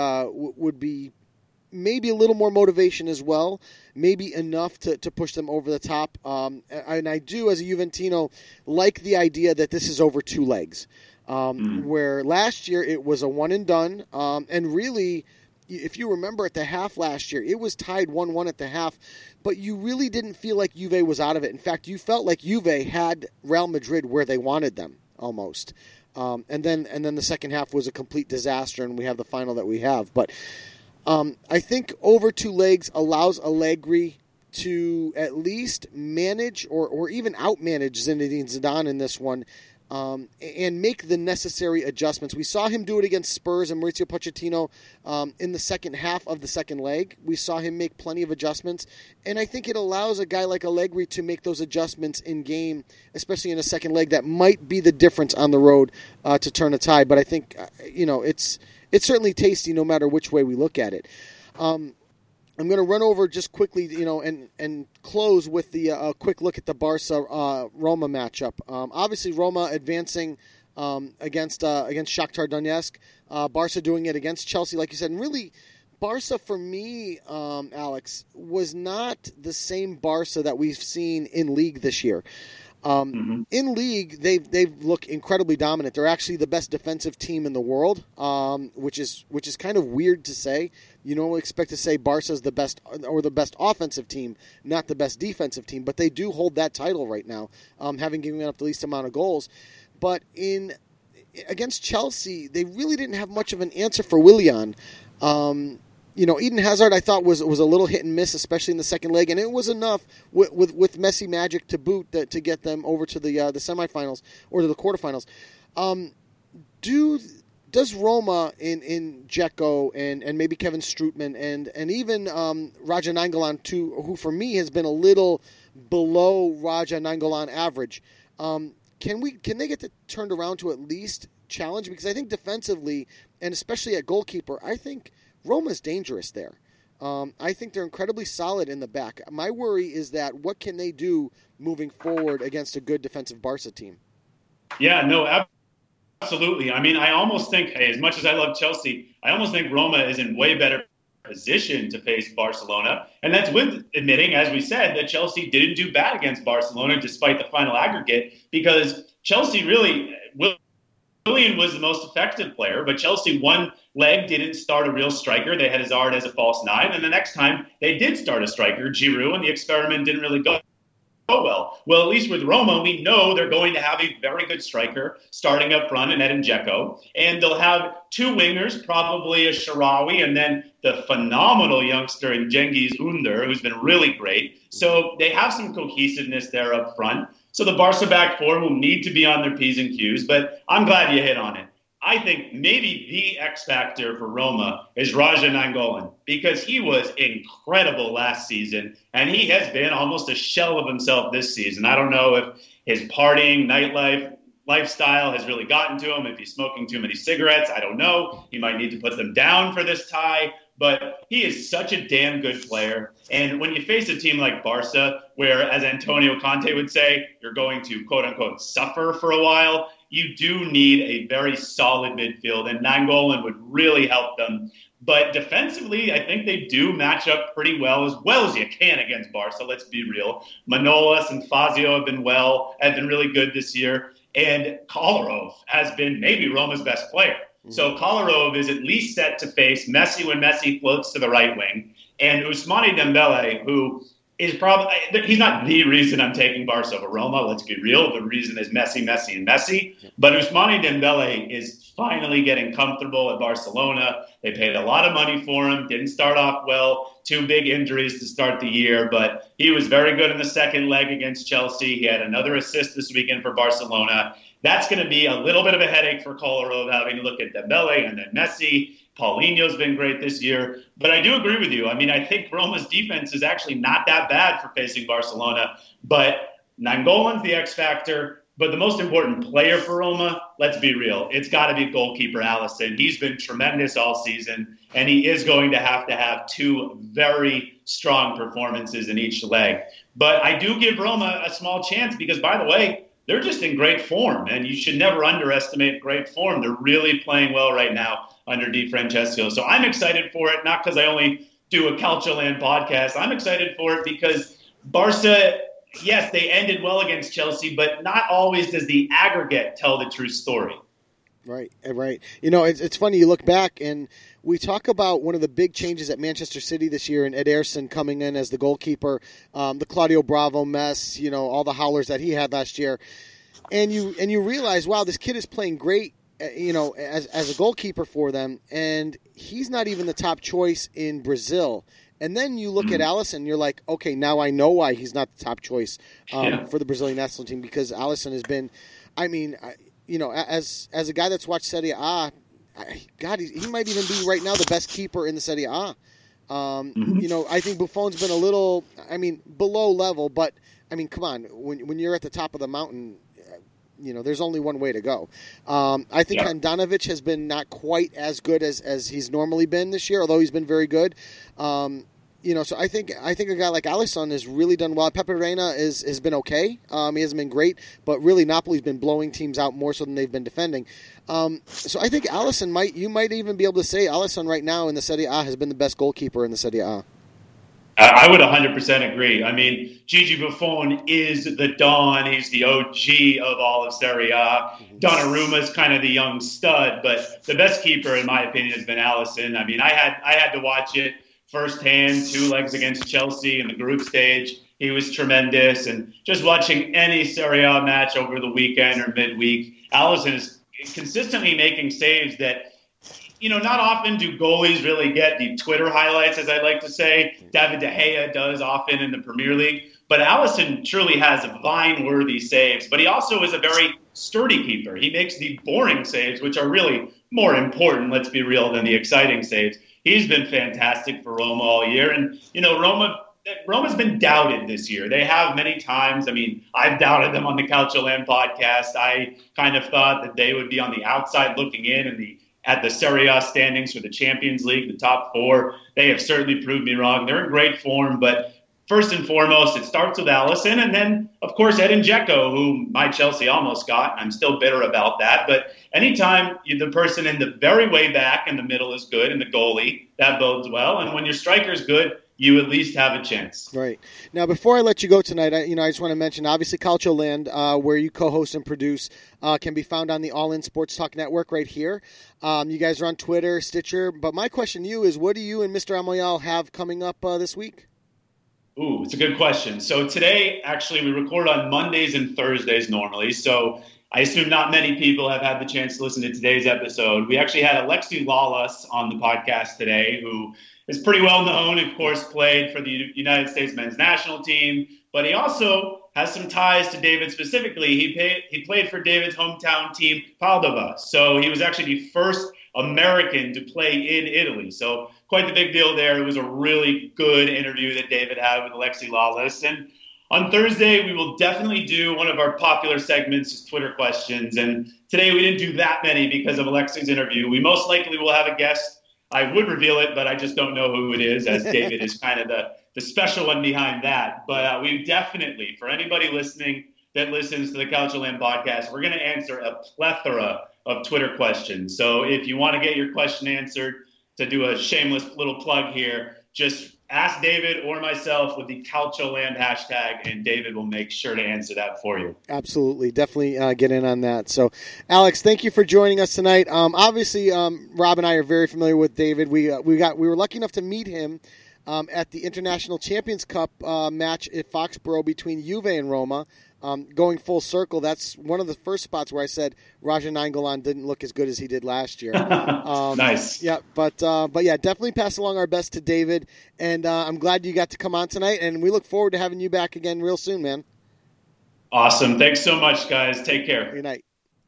maybe a little more motivation as well, maybe enough to push them over the top. And I do, as a Juventino, like the idea that this is over two legs, where last year it was a one and done. And really, if you remember at the half last year, it was tied 1-1 at the half, but you really didn't feel like Juve was out of it. In fact, you felt like Juve had Real Madrid where they wanted them, almost. And then the second half was a complete disaster, and we have the final that we have. But I think over two legs allows Allegri to at least manage or even outmanage Zinedine Zidane in this one. and make the necessary adjustments. We saw him do it against Spurs and Mauricio Pochettino in the second half of the second leg. We saw him make plenty of adjustments, and I think it allows a guy like Allegri to make those adjustments in game, especially in a second leg. That might be the difference on the road to turn a tie, but I think it's certainly tasty no matter which way we look at it. I'm going to run over just quickly, and close with the quick look at the Barca-Roma matchup. Obviously, Roma advancing against Shakhtar Donetsk. Barca doing it against Chelsea, like you said. And really, Barca, for me, Alex, was not the same Barca that we've seen in league this year. In league, they look incredibly dominant. They're actually the best defensive team in the world, which is kind of weird to say. You don't expect to say Barca's the best or the best offensive team, not the best defensive team, but they do hold that title right now, having given up the least amount of goals. But against Chelsea, they really didn't have much of an answer for Willian. Eden Hazard, I thought was a little hit and miss, especially in the second leg, and it was enough with Messi magic to boot to get them over to the semifinals or to the quarterfinals. Does Roma in Dzeko and maybe Kevin Strootman and even Raja Nainggolan too, who for me has been a little below Raja Nainggolan average, can they get turned around to at least challenge? Because I think defensively and especially at goalkeeper, I think Roma's dangerous there. I think they're incredibly solid in the back. My worry is that what can they do moving forward against a good defensive Barca team? Yeah, no, absolutely. I mean, I almost think, as much as I love Chelsea, I almost think Roma is in way better position to face Barcelona. And that's with admitting, as we said, that Chelsea didn't do bad against Barcelona despite the final aggregate, because Chelsea really, Willian was the most effective player, but Chelsea one leg didn't start a real striker. They had Hazard as a false nine, and the next time they did start a striker, Giroud, and the experiment didn't really go well. Well, at least with Roma, we know they're going to have a very good striker starting up front in Edin Dzeko, and they'll have two wingers, probably a Shaarawy, and then the phenomenal youngster in Cengiz Ünder, who's been really great. So they have some cohesiveness there up front. So the Barca back four will need to be on their P's and Q's, but I'm glad you hit on it. I think maybe the X factor for Roma is Raja Nainggolan, because he was incredible last season, and he has been almost a shell of himself this season. I don't know if his partying, nightlife, lifestyle has really gotten to him, if he's smoking too many cigarettes. I don't know. He might need to put them down for this tie. But he is such a damn good player. And when you face a team like Barca, where, as Antonio Conte would say, you're going to, quote-unquote, suffer for a while, you do need a very solid midfield, and Nainggolan would really help them. But defensively, I think they do match up pretty well as you can against Barca, let's be real. Manolas and Fazio have been really good this year. And Kolarov has been maybe Roma's best player. So Kolarov is at least set to face Messi when Messi floats to the right wing. And Ousmane Dembele, who is probably, he's not the reason I'm taking Barca over Roma, let's be real. The reason is Messi. But Ousmane Dembele is finally getting comfortable at Barcelona. They paid a lot of money for him, didn't start off well, 2 big injuries to start the year, but he was very good in the second leg against Chelsea. He had another assist this weekend for Barcelona. That's going to be a little bit of a headache for Kolarov, having to look at Dembele and then Messi. Paulinho's been great this year. But I do agree with you. I mean, I think Roma's defense is actually not that bad for facing Barcelona. But Nainggolan's the X factor. But the most important player for Roma, let's be real, it's got to be goalkeeper Alisson. He's been tremendous all season, and he is going to have 2 very strong performances in each leg. But I do give Roma a small chance because, by the way, they're just in great form, and you should never underestimate great form. They're really playing well right now under Di Francesco. So I'm excited for it, not because I only do a Calcioland podcast. I'm excited for it because Barca, yes, they ended well against Chelsea, but not always does the aggregate tell the true story. Right. You know, it's funny, you look back and we talk about one of the big changes at Manchester City this year and Ederson coming in as the goalkeeper, the Claudio Bravo mess, you know, all the howlers that he had last year. And you realize, wow, this kid is playing great, you know, as a goalkeeper for them, and he's not even the top choice in Brazil. And then you look at Alisson, you're like, okay, now I know why he's not the top choice for the Brazilian national team, because Alisson has been, I mean, as a guy that's watched Serie A, God, he might even be right now the best keeper in the Serie A. I think Buffon's been a little, below level, but come on, when you're at the top of the mountain, there's only one way to go. I think Handanovic has been not quite as good as he's normally been this year, although he's been very good. So I think a guy like Alisson has really done well. Pepe Reina has been okay. He hasn't been great, but really Napoli's been blowing teams out more so than they've been defending. So I think Alisson you might even be able to say Alisson right now in the Serie A has been the best goalkeeper in the Serie A. I would 100% agree. Gigi Buffon is the Don. He's the OG of all of Serie A. Donnarumma's kind of the young stud, but the best keeper, in my opinion, has been Alisson. I had to watch it firsthand, 2 legs against Chelsea in the group stage. He was tremendous. And just watching any Serie A match over the weekend or midweek, Alisson is consistently making saves that, not often do goalies really get the Twitter highlights, as I like to say. David De Gea does often in the Premier League. But Alisson truly has Vine-worthy saves. But he also is a very sturdy keeper. He makes the boring saves, which are really more important, let's be real, than the exciting saves. He's been fantastic for Roma all year. And, Roma's been doubted this year. They have many times. I've doubted them on the Calciolan podcast. I kind of thought that they would be on the outside looking in at the Serie A standings for the Champions League, the top 4. They have certainly proved me wrong. They're in great form, but first and foremost, it starts with Alisson, and then, of course, Edin Dzeko, who my Chelsea almost got. I'm still bitter about that, but anytime the person in the very way back in the middle is good and the goalie, that bodes well, and when your striker's good, you at least have a chance. Right. Now, before I let you go tonight, I just want to mention, obviously, Calcioland, where you co-host and produce, can be found on the All In Sports Talk Network right here. You guys are on Twitter, Stitcher. But my question to you is, what do you and Mr. Amoyal have coming up this week? Ooh, it's a good question. So today, actually, we record on Mondays and Thursdays normally. So I assume not many people have had the chance to listen to today's episode. We actually had Alexi Lalas on the podcast today, who is pretty well known, of course, played for the United States men's national team, but he also has some ties to David specifically. He played for David's hometown team, Padova. So he was actually the first American to play in Italy. So quite the big deal there. It was a really good interview that David had with Alexi Lalas. And on Thursday, we will definitely do one of our popular segments, Twitter questions. And today we didn't do that many because of Alexi's interview. We most likely will have a guest. I would reveal it, but I just don't know who it is, as David is kind of the special one behind that. But we definitely, for anybody listening that listens to the Calciolan podcast, we're going to answer a plethora of Twitter questions. So if you want to get your question answered, to do a shameless little plug here, just ask David or myself with the Calcioland hashtag, and David will make sure to answer that for you. Absolutely. Definitely get in on that. So, Alex, thank you for joining us tonight. Obviously, Rob and I are very familiar with David. We were lucky enough to meet him at the International Champions Cup match at Foxborough between Juve and Roma. Going full circle, that's one of the first spots where I said Raja Nainggolan didn't look as good as he did last year. Nice. Yeah, but yeah, definitely pass along our best to David, and I'm glad you got to come on tonight, and we look forward to having you back again real soon, man. Awesome. Thanks so much, guys. Take care. Good night.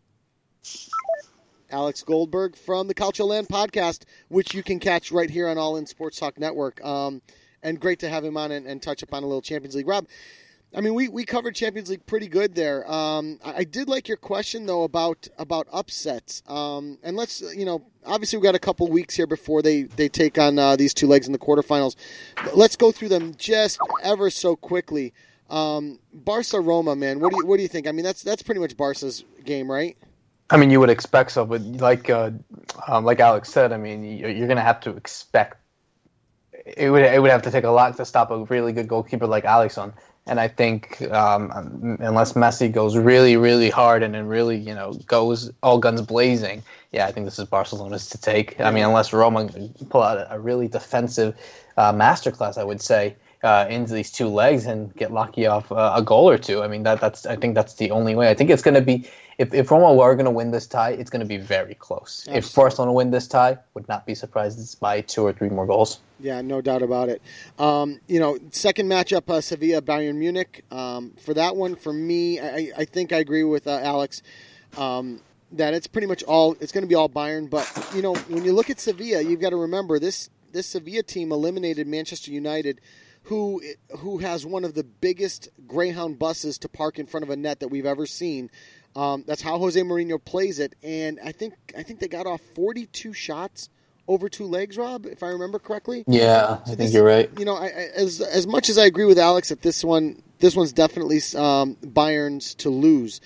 Alex Goldberg from the Calcioland podcast, which you can catch right here on All In Sports Talk Network. And great to have him on and touch upon a little Champions League. Rob, we covered Champions League pretty good there. I did like your question, though, about upsets. And let's, obviously we've got a couple weeks here before they take on these 2 legs in the quarterfinals. Let's go through them just ever so quickly. Barca-Roma, man, what do you think? That's pretty much Barca's game, right? You would expect so, but like Alex said, you're going to have to expect. It would have to take a lot to stop a really good goalkeeper like Alisson. And I think unless Messi goes really, really hard and then really, goes all guns blazing, I think this is Barcelona's to take. Unless Roma pull out a really defensive masterclass, I would say, into these 2 legs and get lucky off a goal or 2. I think that's the only way. I think it's going to be, if Roma are going to win this tie, it's going to be very close. Absolutely. If Barcelona win this tie, would not be surprised it's by 2 or 3 more goals. Yeah, no doubt about it. Second matchup, Sevilla, Bayern Munich. For that one, for me, I think I agree with Alex. that it's pretty much all, it's going to be all Bayern. But, you know, when you look at Sevilla, you've got to remember this Sevilla team eliminated Manchester United, who has one of the biggest Greyhound buses to park in front of a net that we've ever seen. That's how Jose Mourinho plays it. And I think they got off 42 shots over 2 legs, Rob, if I remember correctly. Yeah, I think you're right. You know, as much as I agree with Alex that this one's definitely Bayern's to lose.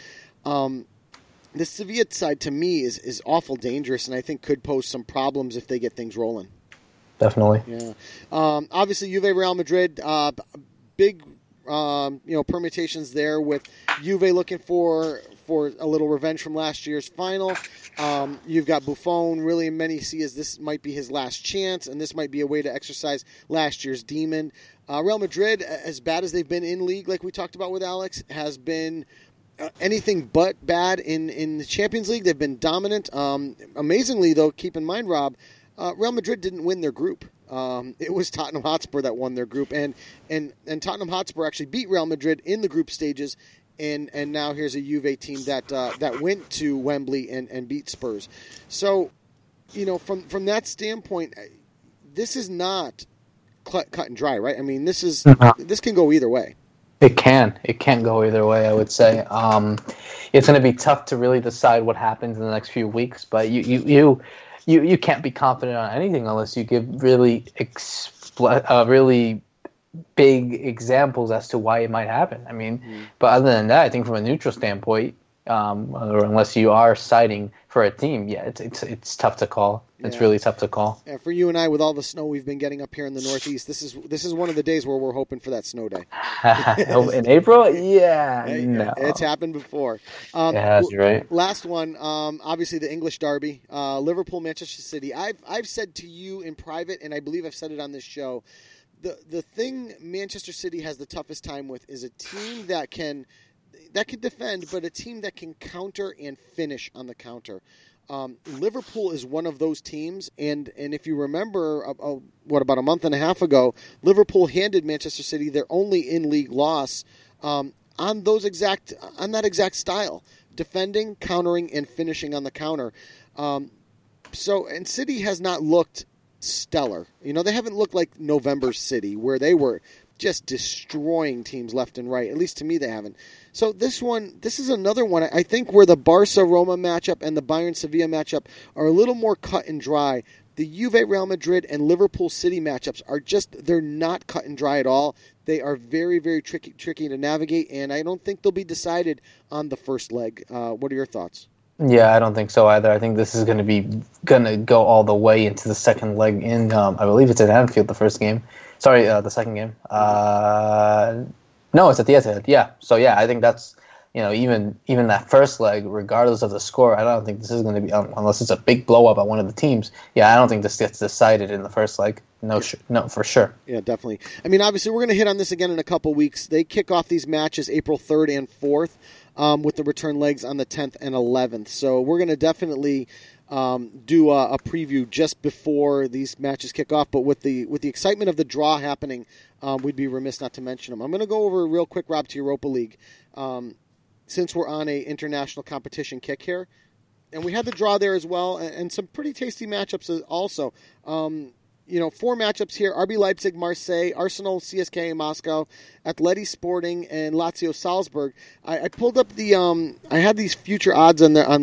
The Sevilla side, to me, is awful dangerous, and I think could pose some problems if they get things rolling. Definitely. Yeah. Obviously, Juve Real Madrid, big permutations there with Juve looking for a little revenge from last year's final. You've got Buffon. Really, many see as this might be his last chance, and this might be a way to exercise last year's demon. Real Madrid, as bad as they've been in league, like we talked about with Alex, has been anything but bad in the Champions League. They've been dominant. Amazingly, though, keep in mind, Rob, Real Madrid didn't win their group. It was Tottenham Hotspur that won their group, and Tottenham Hotspur actually beat Real Madrid in the group stages, and now here's a Juve team that went to Wembley and beat Spurs. So, you know, from that standpoint, this is not cut and dry, right? I mean, this can go either way. It can go either way, I would say. It's going to be tough to really decide what happens in the next few weeks, but you can't be confident on anything unless you give really really big examples as to why it might happen. I mean, but other than that, I think from a neutral standpoint, or unless you are siding for a team, it's tough to call. It's really tough to call. Yeah, for you and I, with all the snow we've been getting up here in the Northeast, this is one of the days where we're hoping for that snow day. In April? Yeah, no. It's happened before. You're right. Last one, obviously the English derby, Liverpool, Manchester City. I've said to you in private, and I believe I've said it on this show, the thing Manchester City has the toughest time with is a team that can defend, but a team that can counter and finish on the counter. Liverpool is one of those teams, and if you remember, about a month and a half ago, Liverpool handed Manchester City their only in-league loss on that exact style, defending, countering, and finishing on the counter. And City has not looked stellar. You know, they haven't looked like November City, where they were just destroying teams left and right. At least to me, they haven't. So this is another one, I think, where the Barca-Roma matchup and the Bayern-Sevilla matchup are a little more cut and dry. The Juve-Real Madrid and Liverpool-City matchups they're not cut and dry at all. They are very, very tricky to navigate, and I don't think they'll be decided on the first leg. What are your thoughts? Yeah, I don't think so either. I think this is going to go all the way into the second leg in, I believe it's at Anfield, the first game. Sorry, the second game. No, it's at the Etihad. Yeah. So yeah, I think that's, you know, even that first leg, regardless of the score, I don't think this is going to be, unless it's a big blow up at one of the teams. Yeah, I don't think this gets decided in the first leg. No, for sure. Yeah, definitely. I mean, obviously, we're going to hit on this again in a couple weeks. They kick off these matches April 3rd and 4th, with the return legs on the 10th and 11th. So we're going to definitely do a preview just before these matches kick off. But with the excitement of the draw happening, we'd be remiss not to mention them. I'm going to go over real quick, Rob, to Europa League, since we're on a international competition kick here. And we had the draw there as well, and some pretty tasty matchups also. 4 matchups here: RB Leipzig, Marseille, Arsenal, CSKA Moscow, Atleti Sporting, and Lazio Salzburg. I pulled up I had these future odds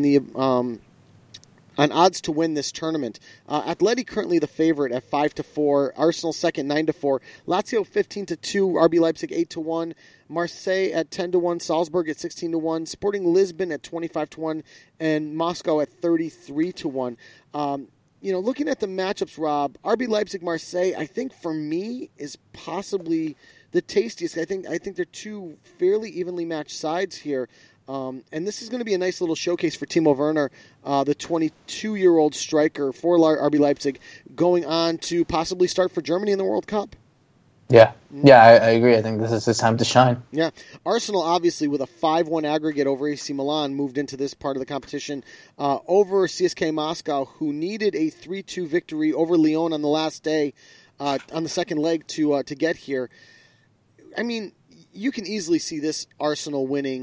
on odds to win this tournament. Atleti currently the favorite at 5-4. Arsenal second 9-4. Lazio 15-2. RB Leipzig 8-1. Marseille at 10-1. Salzburg at 16-1. Sporting Lisbon at 25-1, and Moscow at 33-1. Looking at the matchups, Rob, RB Leipzig Marseille, I think for me is possibly the tastiest. I think they're two fairly evenly matched sides here. And this is going to be a nice little showcase for Timo Werner, the 22-year-old striker for RB Leipzig, going on to possibly start for Germany in the World Cup. Yeah, I agree. I think this is his time to shine. Yeah. Arsenal, obviously, with a 5-1 aggregate over AC Milan, moved into this part of the competition over CSKA Moscow, who needed a 3-2 victory over Lyon on the last day, on the second leg to get here. I mean, you can easily see this Arsenal winning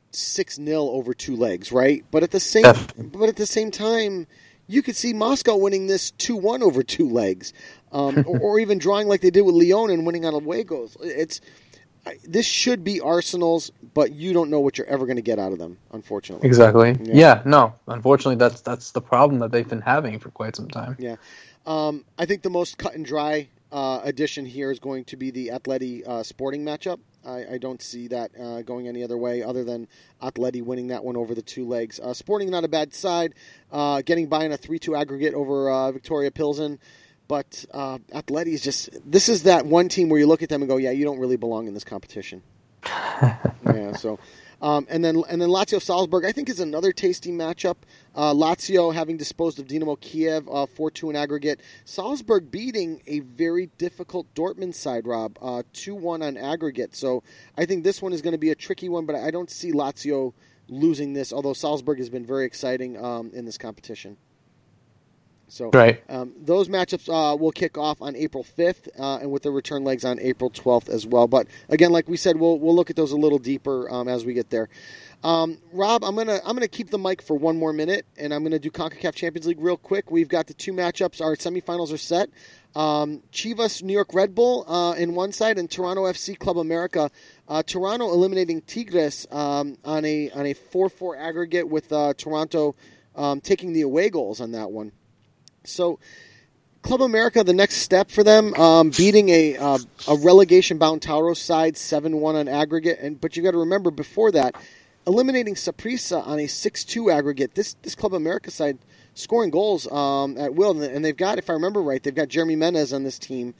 6-0 over 2 legs, right? But at the same time, you could see Moscow winning this 2-1 over 2 legs, or even drawing like they did with Lyon and winning on away goals. This should be Arsenal's, but you don't know what you're ever going to get out of them, unfortunately. Exactly. Yeah. No. Unfortunately, that's the problem that they've been having for quite some time. Yeah. I think the most cut and dry addition here is going to be the Atleti Sporting matchup. I don't see that going any other way other than Atleti winning that one over the 2 legs. Sporting, not a bad side, getting by in a 3-2 aggregate over Victoria Pilsen. But Atleti is this is that one team where you look at them and go, yeah, you don't really belong in this competition. Yeah, so... and then Lazio Salzburg, I think, is another tasty matchup. Lazio having disposed of Dinamo Kiev 4-2 in aggregate. Salzburg beating a very difficult Dortmund side, Rob, 2-1 on aggregate. So I think this one is going to be a tricky one, but I don't see Lazio losing this, although Salzburg has been very exciting in this competition. So right. Those matchups will kick off on April 5th, and with the return legs on April 12th as well. But again, like we said, we'll look at those a little deeper as we get there. Rob, I'm gonna keep the mic for one more minute, and I'm gonna do CONCACAF Champions League real quick. We've got the 2 matchups. Our semifinals are set. Chivas New York Red Bull in one side, and Toronto FC Club America. Toronto eliminating Tigres on a 4-4 aggregate with Toronto taking the away goals on that one. So, Club America, the next step for them, beating a relegation-bound Tauro side 7-1 on aggregate. But you got to remember, before that, eliminating Saprissa on a 6-2 aggregate. This Club America side scoring goals at will, and they've got, if I remember right, they've got Jeremy Menez on this team.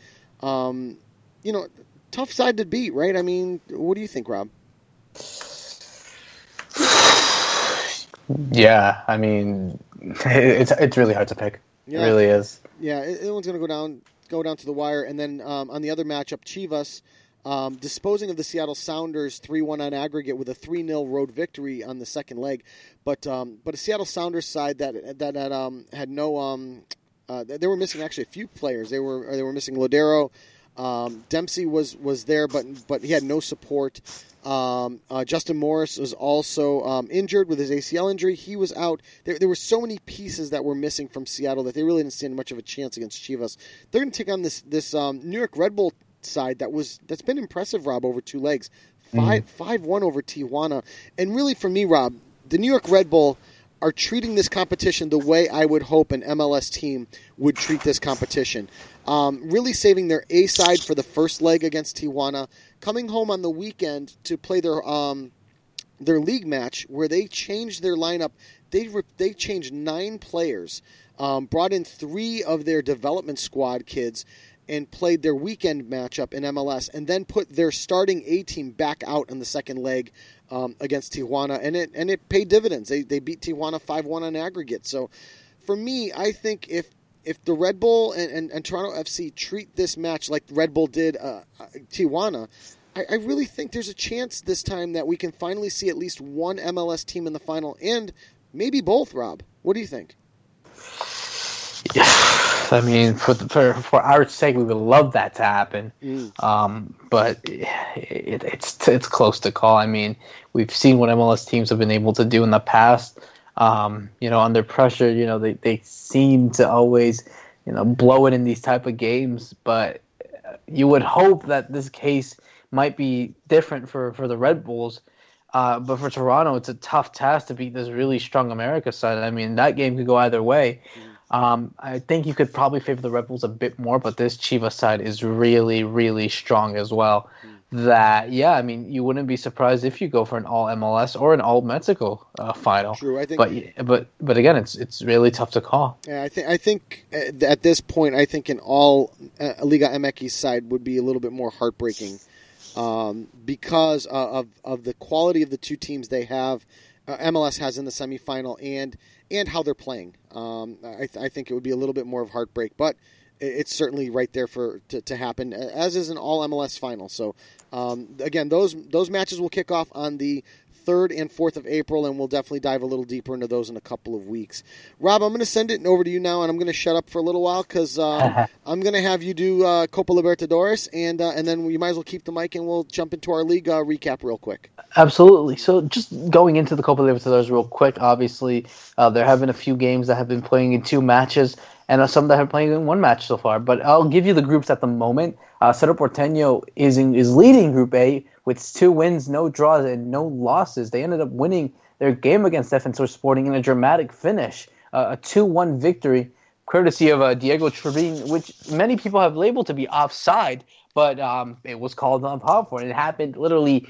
Tough side to beat, right? I mean, what do you think, Rob? Yeah, I mean, it's really hard to pick. Yeah. It really is. Yeah, it one's going to go down to the wire. And then on the other matchup, Chivas disposing of the Seattle Sounders 3-1 on aggregate with a 3-0 road victory on the second leg. But a Seattle Sounders side that had no they were missing actually a few players. They were missing Lodero. Dempsey was there, but he had no support. Justin Morris was also injured with his ACL injury. He was out. There were so many pieces that were missing from Seattle that they really didn't stand much of a chance against Chivas. They're going to take on this New York Red Bull side that's been impressive, Rob, over 2 legs. 5-1 over Tijuana. And really for me, Rob, the New York Red Bull are treating this competition the way I would hope an MLS team would treat this competition. Really saving their A side for the first leg against Tijuana, coming home on the weekend to play their league match where they changed their lineup. They changed 9 players, brought in 3 of their development squad kids, and played their weekend matchup in MLS, and then put their starting A team back out in the second leg against Tijuana, and it paid dividends. They beat Tijuana 5-1 on aggregate. So for me, I think if the Red Bull and Toronto FC treat this match like Red Bull did Tijuana, I really think there's a chance this time that we can finally see at least one MLS team in the final, and maybe both, Rob. What do you think? Yeah, I mean, for our sake, we would love that to happen. But it's close to call. I mean, we've seen what MLS teams have been able to do in the past. Under pressure, they seem to always, blow it in these type of games. But you would hope that this case might be different for the Red Bulls. But for Toronto, it's a tough task to beat this really strong America side. I mean, that game could go either way. I think you could probably favor the Red Bulls a bit more, but this Chivas side is really, really strong as well. You wouldn't be surprised if you go for an all MLS or an all Mexico final. True, I think. But again, it's really tough to call. Yeah, I think at this point, I think an all Liga MX side would be a little bit more heartbreaking because of the quality of the 2 teams they have. MLS has in the semifinal and how they're playing. I think it would be a little bit more of heartbreak, but it's certainly right there to happen, as is an all MLS final. So again, those matches will kick off on the 3rd and 4th of April, and we'll definitely dive a little deeper into those in a couple of weeks. Rob, I'm going to send it over to you now, and I'm going to shut up for a little while because I'm going to have you do Copa Libertadores, and then you might as well keep the mic, and we'll jump into our league recap real quick. Absolutely. So just going into the Copa Libertadores real quick, obviously there have been a few games that have been playing in 2 matches, and some that have been playing in 1 match so far. But I'll give you the groups at the moment. Cerro Porteño is leading Group A with 2 wins, no draws, and no losses. They ended up winning their game against Defensor Sporting in a dramatic finish, a 2-1 victory, courtesy of Diego Trebin, which many people have labeled to be offside, but it was called on for it. It happened literally,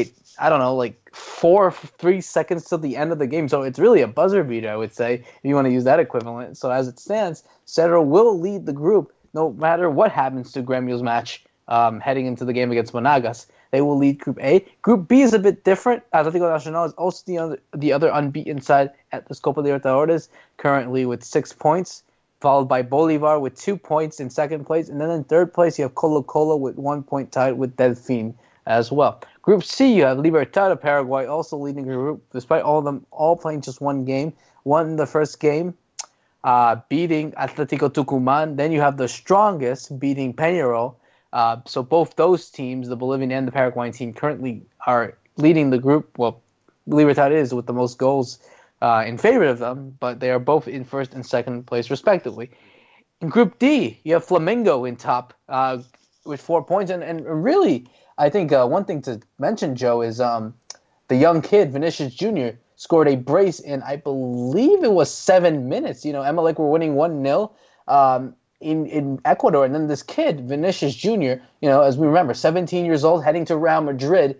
3 seconds till the end of the game. So it's really a buzzer beater, I would say, if you want to use that equivalent. So as it stands, Cerro will lead the group no matter what happens to Gremio's match heading into the game against Monagas. They will lead Group A. Group B is a bit different. Atlético Nacional is also the other unbeaten side at this Copa Libertadores, currently with 6 points, followed by Bolivar with 2 points in second place. And then in third place, you have Colo-Colo with 1 point tied with Delfín as well. Group C, you have Libertad of Paraguay also leading the group, despite all of them all playing just 1 game. Won the first game, beating Atlético Tucumán. Then you have the strongest beating Peñarol. So both those teams, the Bolivian and the Paraguayan team, currently are leading the group. Well, Libertad is with the most goals in favor of them, but they are both in first and second place, respectively. In Group D, you have Flamengo in top with 4 points. And really, I think one thing to mention, Joe, is the young kid, Vinicius Jr., scored a brace in, I believe it was 7 minutes. Emelec were winning 1-0 in Ecuador. And then this kid, Vinicius Jr., as we remember, 17 years old, heading to Real Madrid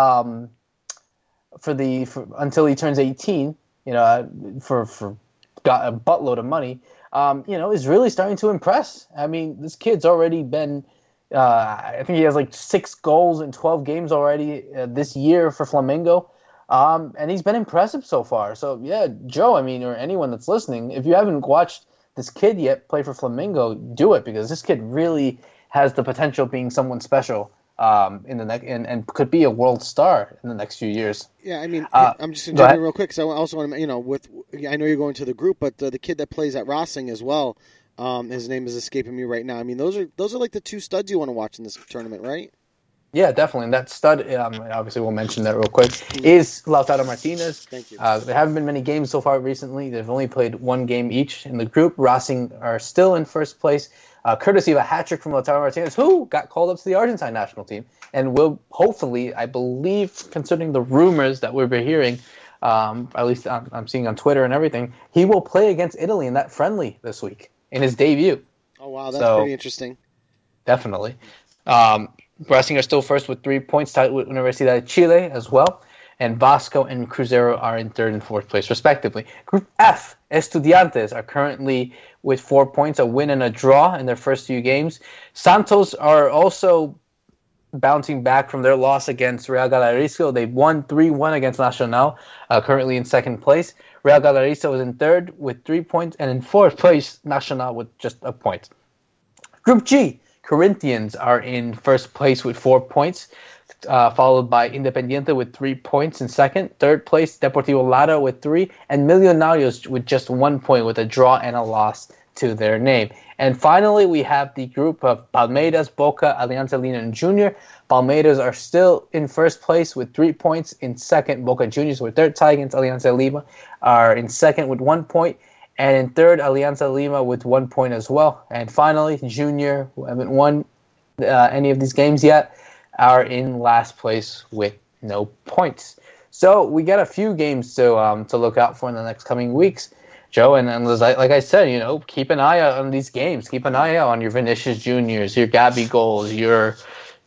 until he turns 18, for got a buttload of money, is really starting to impress. I mean, this kid's already been, I think he has 6 goals in 12 games already this year for Flamengo. And he's been impressive so far. So, yeah, Joe, or anyone that's listening, if you haven't watched this kid yet play for Flamengo, do it, because this kid really has the potential of being someone special in the and could be a world star in the next few years. Yeah, I'm just going to jump in real quick, because I also want to, I know you're going to the group, but the kid that plays at Racing as well, his name is escaping me right now. Those are the 2 studs you want to watch in this tournament, right? Yeah, definitely. And that stud, obviously we'll mention that real quick, is Lautaro Martinez. Thank you. There haven't been many games so far recently. They've only played 1 game each in the group. Racing are still in first place, courtesy of a hat-trick from Lautaro Martinez, who got called up to the Argentine national team and will hopefully, I believe, considering the rumors that we've been hearing, at least I'm seeing on Twitter and everything, he will play against Italy in that friendly this week in his debut. Oh, wow, that's pretty interesting. Definitely. Racing are still first with 3 points, tied with Universidad de Chile as well. And Vasco and Cruzeiro are in third and fourth place, respectively. Group F, Estudiantes are currently with 4 points, a win and a draw in their first few games. Santos are also bouncing back from their loss against Real Galarizo. They won 3-1 against Nacional, currently in second place. Real Galarizo is in third with 3 points, and in fourth place, Nacional with just a point. Group G, Corinthians are in first place with 4 points, followed by Independiente with 3 points in second. Third place, Deportivo Lara with 3, and Millonarios with just 1 point with a draw and a loss to their name. And finally, we have the group of Palmeiras, Boca, Alianza Lima, and Junior. Palmeiras are still in first place with 3 points. In second, Boca Juniors with third tie against Alianza Lima are in second with 1 point. And in third, Alianza Lima with 1 point as well. And finally, Junior, who haven't won any of these games yet, are in last place with no points. So we got a few games to look out for in the next coming weeks, Joe. And like I said, keep an eye out on these games. Keep an eye out on your Vinicius Juniors, your Gabigols, your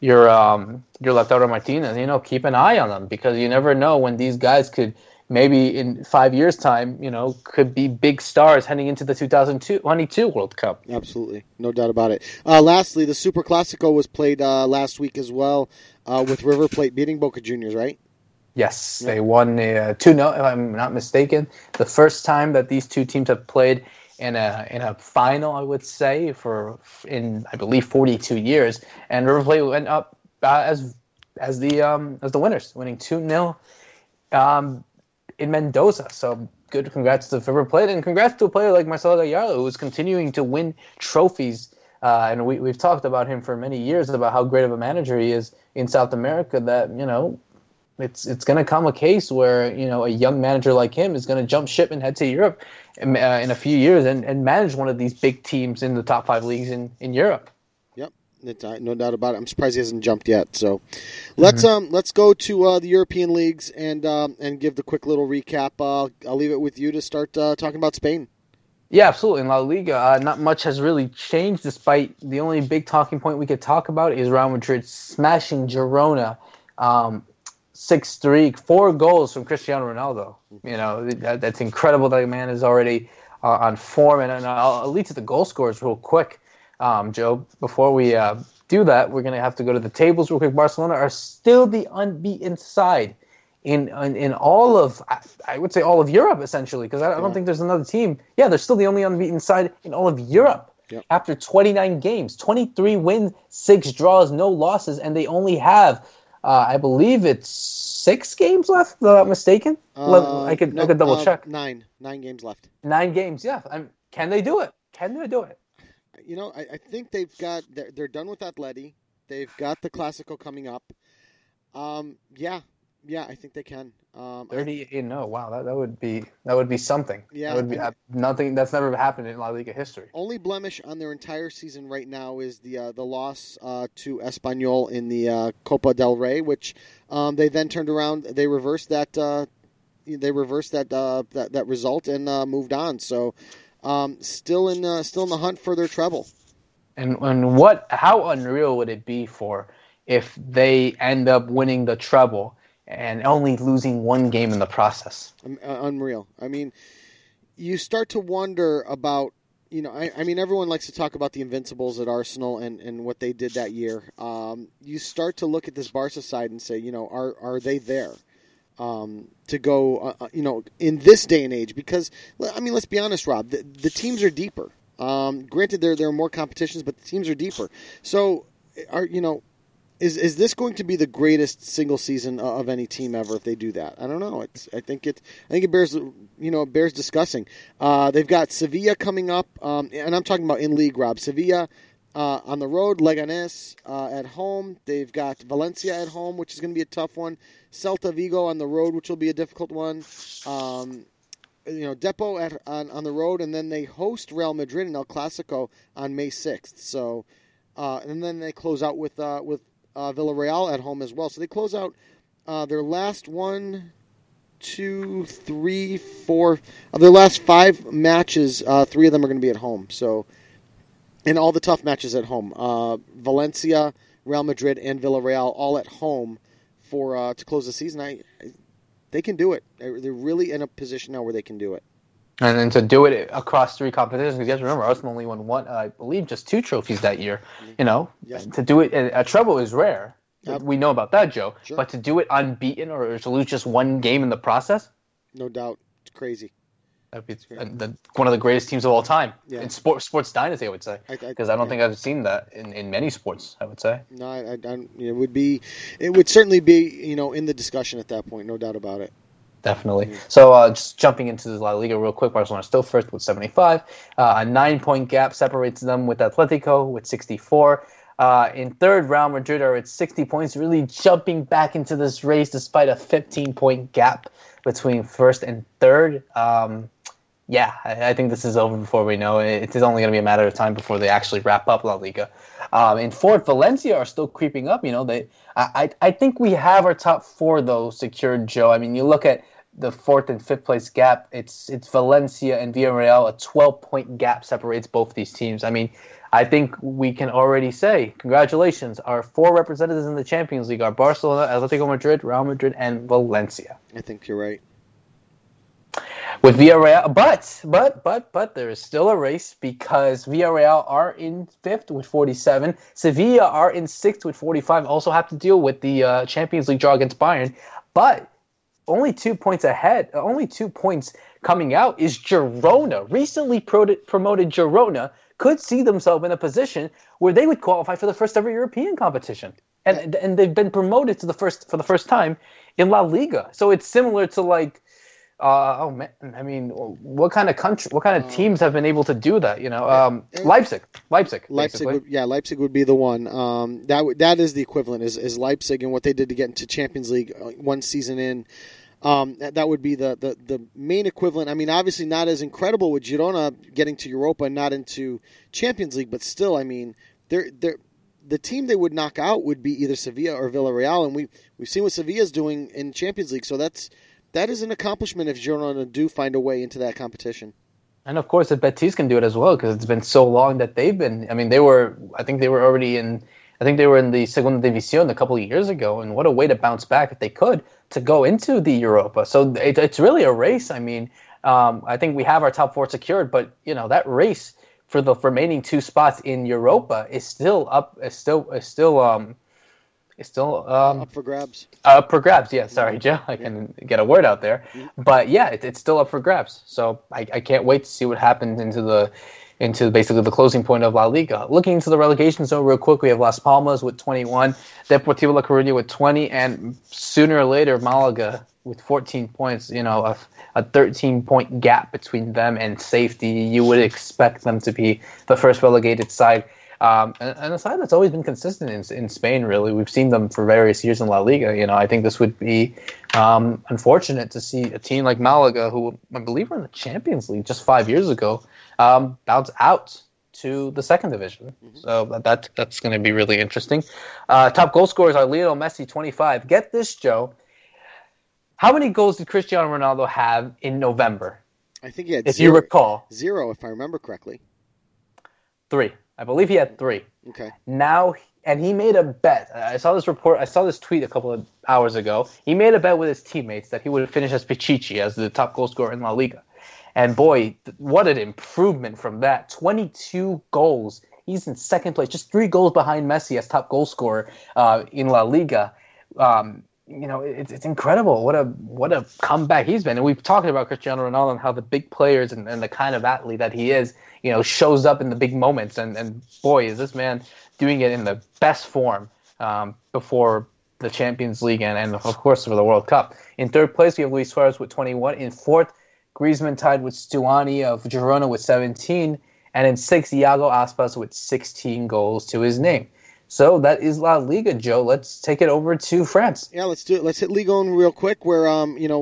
Lautaro Martinez. Keep an eye on them, because you never know when these guys could, maybe in 5 years' time, could be big stars heading into the 2022 World Cup. Absolutely. No doubt about it. Lastly, the Super Classico was played last week as well, with River Plate beating Boca Juniors, right? Yes, They won 2-0, if I'm not mistaken. The first time that these two teams have played in a final, I would say, in I believe 42 years. And River Plate went up as the winners, winning 2-0. in Mendoza. So good, congrats to River Plate, and congrats to a player like Marcelo Gallardo, who is continuing to win trophies. And we've talked about him for many years, about how great of a manager he is in South America, that, it's going to come a case where, a young manager like him is going to jump ship and head to Europe in a few years and manage one of these big teams in the top 5 leagues in Europe. Yep, no doubt about it. I'm surprised he hasn't jumped yet. So let's go to the European leagues and give the quick little recap. I'll leave it with you to start talking about Spain. Yeah, absolutely. In La Liga, not much has really changed, despite the only big talking point we could talk about is Real Madrid smashing Girona 6-3, 4 goals from Cristiano Ronaldo. That's incredible. That man is already on form. And I'll lead to the goal scorers real quick, Joe. Before we do that, we're going to have to go to the tables real quick. Barcelona are still the unbeaten side in all of, I would say, all of Europe, essentially, because I don't think there's another team. Yeah, they're still the only unbeaten side in all of Europe. Yep. After 29 games, 23 wins, 6 draws, no losses, and they only have, I believe it's 6 games left, if I'm not mistaken. I could double check. 9 games left. 9 games, yeah. Can they do it? Can they do it? I think they're done with Atleti. They've got the Clásico coming up. Yeah, I think they can. 38-0. Wow, that would be something. Yeah, that would be nothing. That's never happened in La Liga history. Only blemish on their entire season right now is the loss to Espanyol in the Copa del Rey, which they then turned around. They reversed that. That result and moved on. So still in the hunt for their treble. And how unreal would it be if they end up winning the treble and only losing 1 game in the process? Unreal. I mean, you start to wonder about, everyone likes to talk about the Invincibles at Arsenal and what they did that year. You start to look at this Barca side and say, are they there to go, in this day and age? Because, let's be honest, Rob, the teams are deeper. Granted, there are more competitions, but the teams are deeper. So, Is this going to be the greatest single season of any team ever if they do that? I don't know. I think it bears discussing. They've got Sevilla coming up, and I'm talking about in league, Rob. Sevilla on the road, Leganés at home. They've got Valencia at home, which is going to be a tough one. Celta Vigo on the road, which will be a difficult one. Depot on the road, and then they host Real Madrid in El Clásico on May 6th. So, and then they close out with Villarreal at home as well. So they close out their last 1, 2, 3, 4 of their last 5 matches. 3 of them are going to be at home. So, and all the tough matches at home. Valencia, Real Madrid, and Villarreal all at home for to close the season. They can do it. They're really in a position now where they can do it. And then to do it across 3 competitions, because you guys remember, Arsenal only won 1, I believe, just 2 trophies that year. To do it, a treble is rare. Yep. We know about that, Joe. Sure. But to do it unbeaten or to lose just 1 game in the process? No doubt. It's crazy. That'd be one of the greatest teams of all time. Yeah. In sports dynasty, I would say. Because I don't think I've seen that in many sports, I would say. No, it would certainly be, in the discussion at that point, no doubt about it. Definitely. So just jumping into the La Liga real quick, Barcelona still first with 75. A 9-point gap separates them with Atletico with 64. In third, Real Madrid are at 60 points, really jumping back into this race despite a 15-point gap between first and third. I think this is over before we know it. It is only going to be a matter of time before they actually wrap up La Liga. In fourth, Valencia are still creeping up. I think we have our top 4 though secured, Joe. I mean, you look at the 4th and 5th place gap. It's Valencia and Villarreal. A 12-point gap separates both these teams. I mean, I think we can already say congratulations. Our 4 representatives in the Champions League are Barcelona, Atletico Madrid, Real Madrid, and Valencia. I think you're right. With Villarreal, but there is still a race because Villarreal are in 5th with 47. Sevilla are in 6th with 45. Also have to deal with the Champions League draw against Bayern. But only 2 points ahead, only 2 points coming out is Girona. Recently promoted Girona could see themselves in a position where they would qualify for the first ever European competition. And they've been promoted to for the first time in La Liga. So it's similar to like, what kind of teams have been able to do that? Leipzig. Leipzig would be the one. That is the equivalent is Leipzig and what they did to get into Champions League one season in. That would be the main equivalent. I mean, obviously not as incredible with Girona getting to Europa and not into Champions League, but still, I mean, the team they would knock out would be either Sevilla or Villarreal, and we've seen what Sevilla's doing in Champions League, so that is an accomplishment if Girona do find a way into that competition. And of course, if Betis can do it as well, because it's been so long that they've been. I mean, they were in the Segunda División a couple of years ago, and what a way to bounce back if they could to go into the Europa. So it's really a race. I mean, I think we have our top four secured, but that race for the remaining two spots in Europa is still up. Is still up for grabs. Up for grabs. Yeah, sorry, Joe. I can get a word out there, but yeah, it's still up for grabs. So I can't wait to see what happens into basically the closing point of La Liga. Looking into the relegation zone real quick, we have Las Palmas with 21, Deportivo La Coruña with 20, and sooner or later Malaga with 14 points. A 13-point gap between them and safety. You would expect them to be the first relegated side. And a side that's always been consistent in Spain, really. We've seen them for various years in La Liga. I think this would be unfortunate to see a team like Malaga, who I believe were in the Champions League just 5 years ago, bounce out to the second division. So that's going to be really interesting. Top goal scorers are Lionel Messi, 25. Get this, Joe. How many goals did Cristiano Ronaldo have in November? I think he had you recall. 0, if I remember correctly. 3. I believe he had 3. Okay. Now, and he made a bet. I saw this tweet a couple of hours ago. He made a bet with his teammates that he would finish as Pichichi, as the top goal scorer in La Liga. And boy, what an improvement from that. 22 goals. He's in second place, just 3 goals behind Messi as top goal scorer in La Liga. It's incredible. What a comeback he's been. And we've talked about Cristiano Ronaldo and how the big players and the kind of athlete that he is, shows up in the big moments. And boy, is this man doing it in the best form before the Champions League and of course for the World Cup. In third place, we have Luis Suarez with 21. In fourth, Griezmann tied with Stuani of Girona with 17. And in sixth, Iago Aspas with 16 goals to his name. So that is La Liga, Joe. Let's take it over to France. Yeah, let's do it. Let's hit Ligue 1 real quick. Where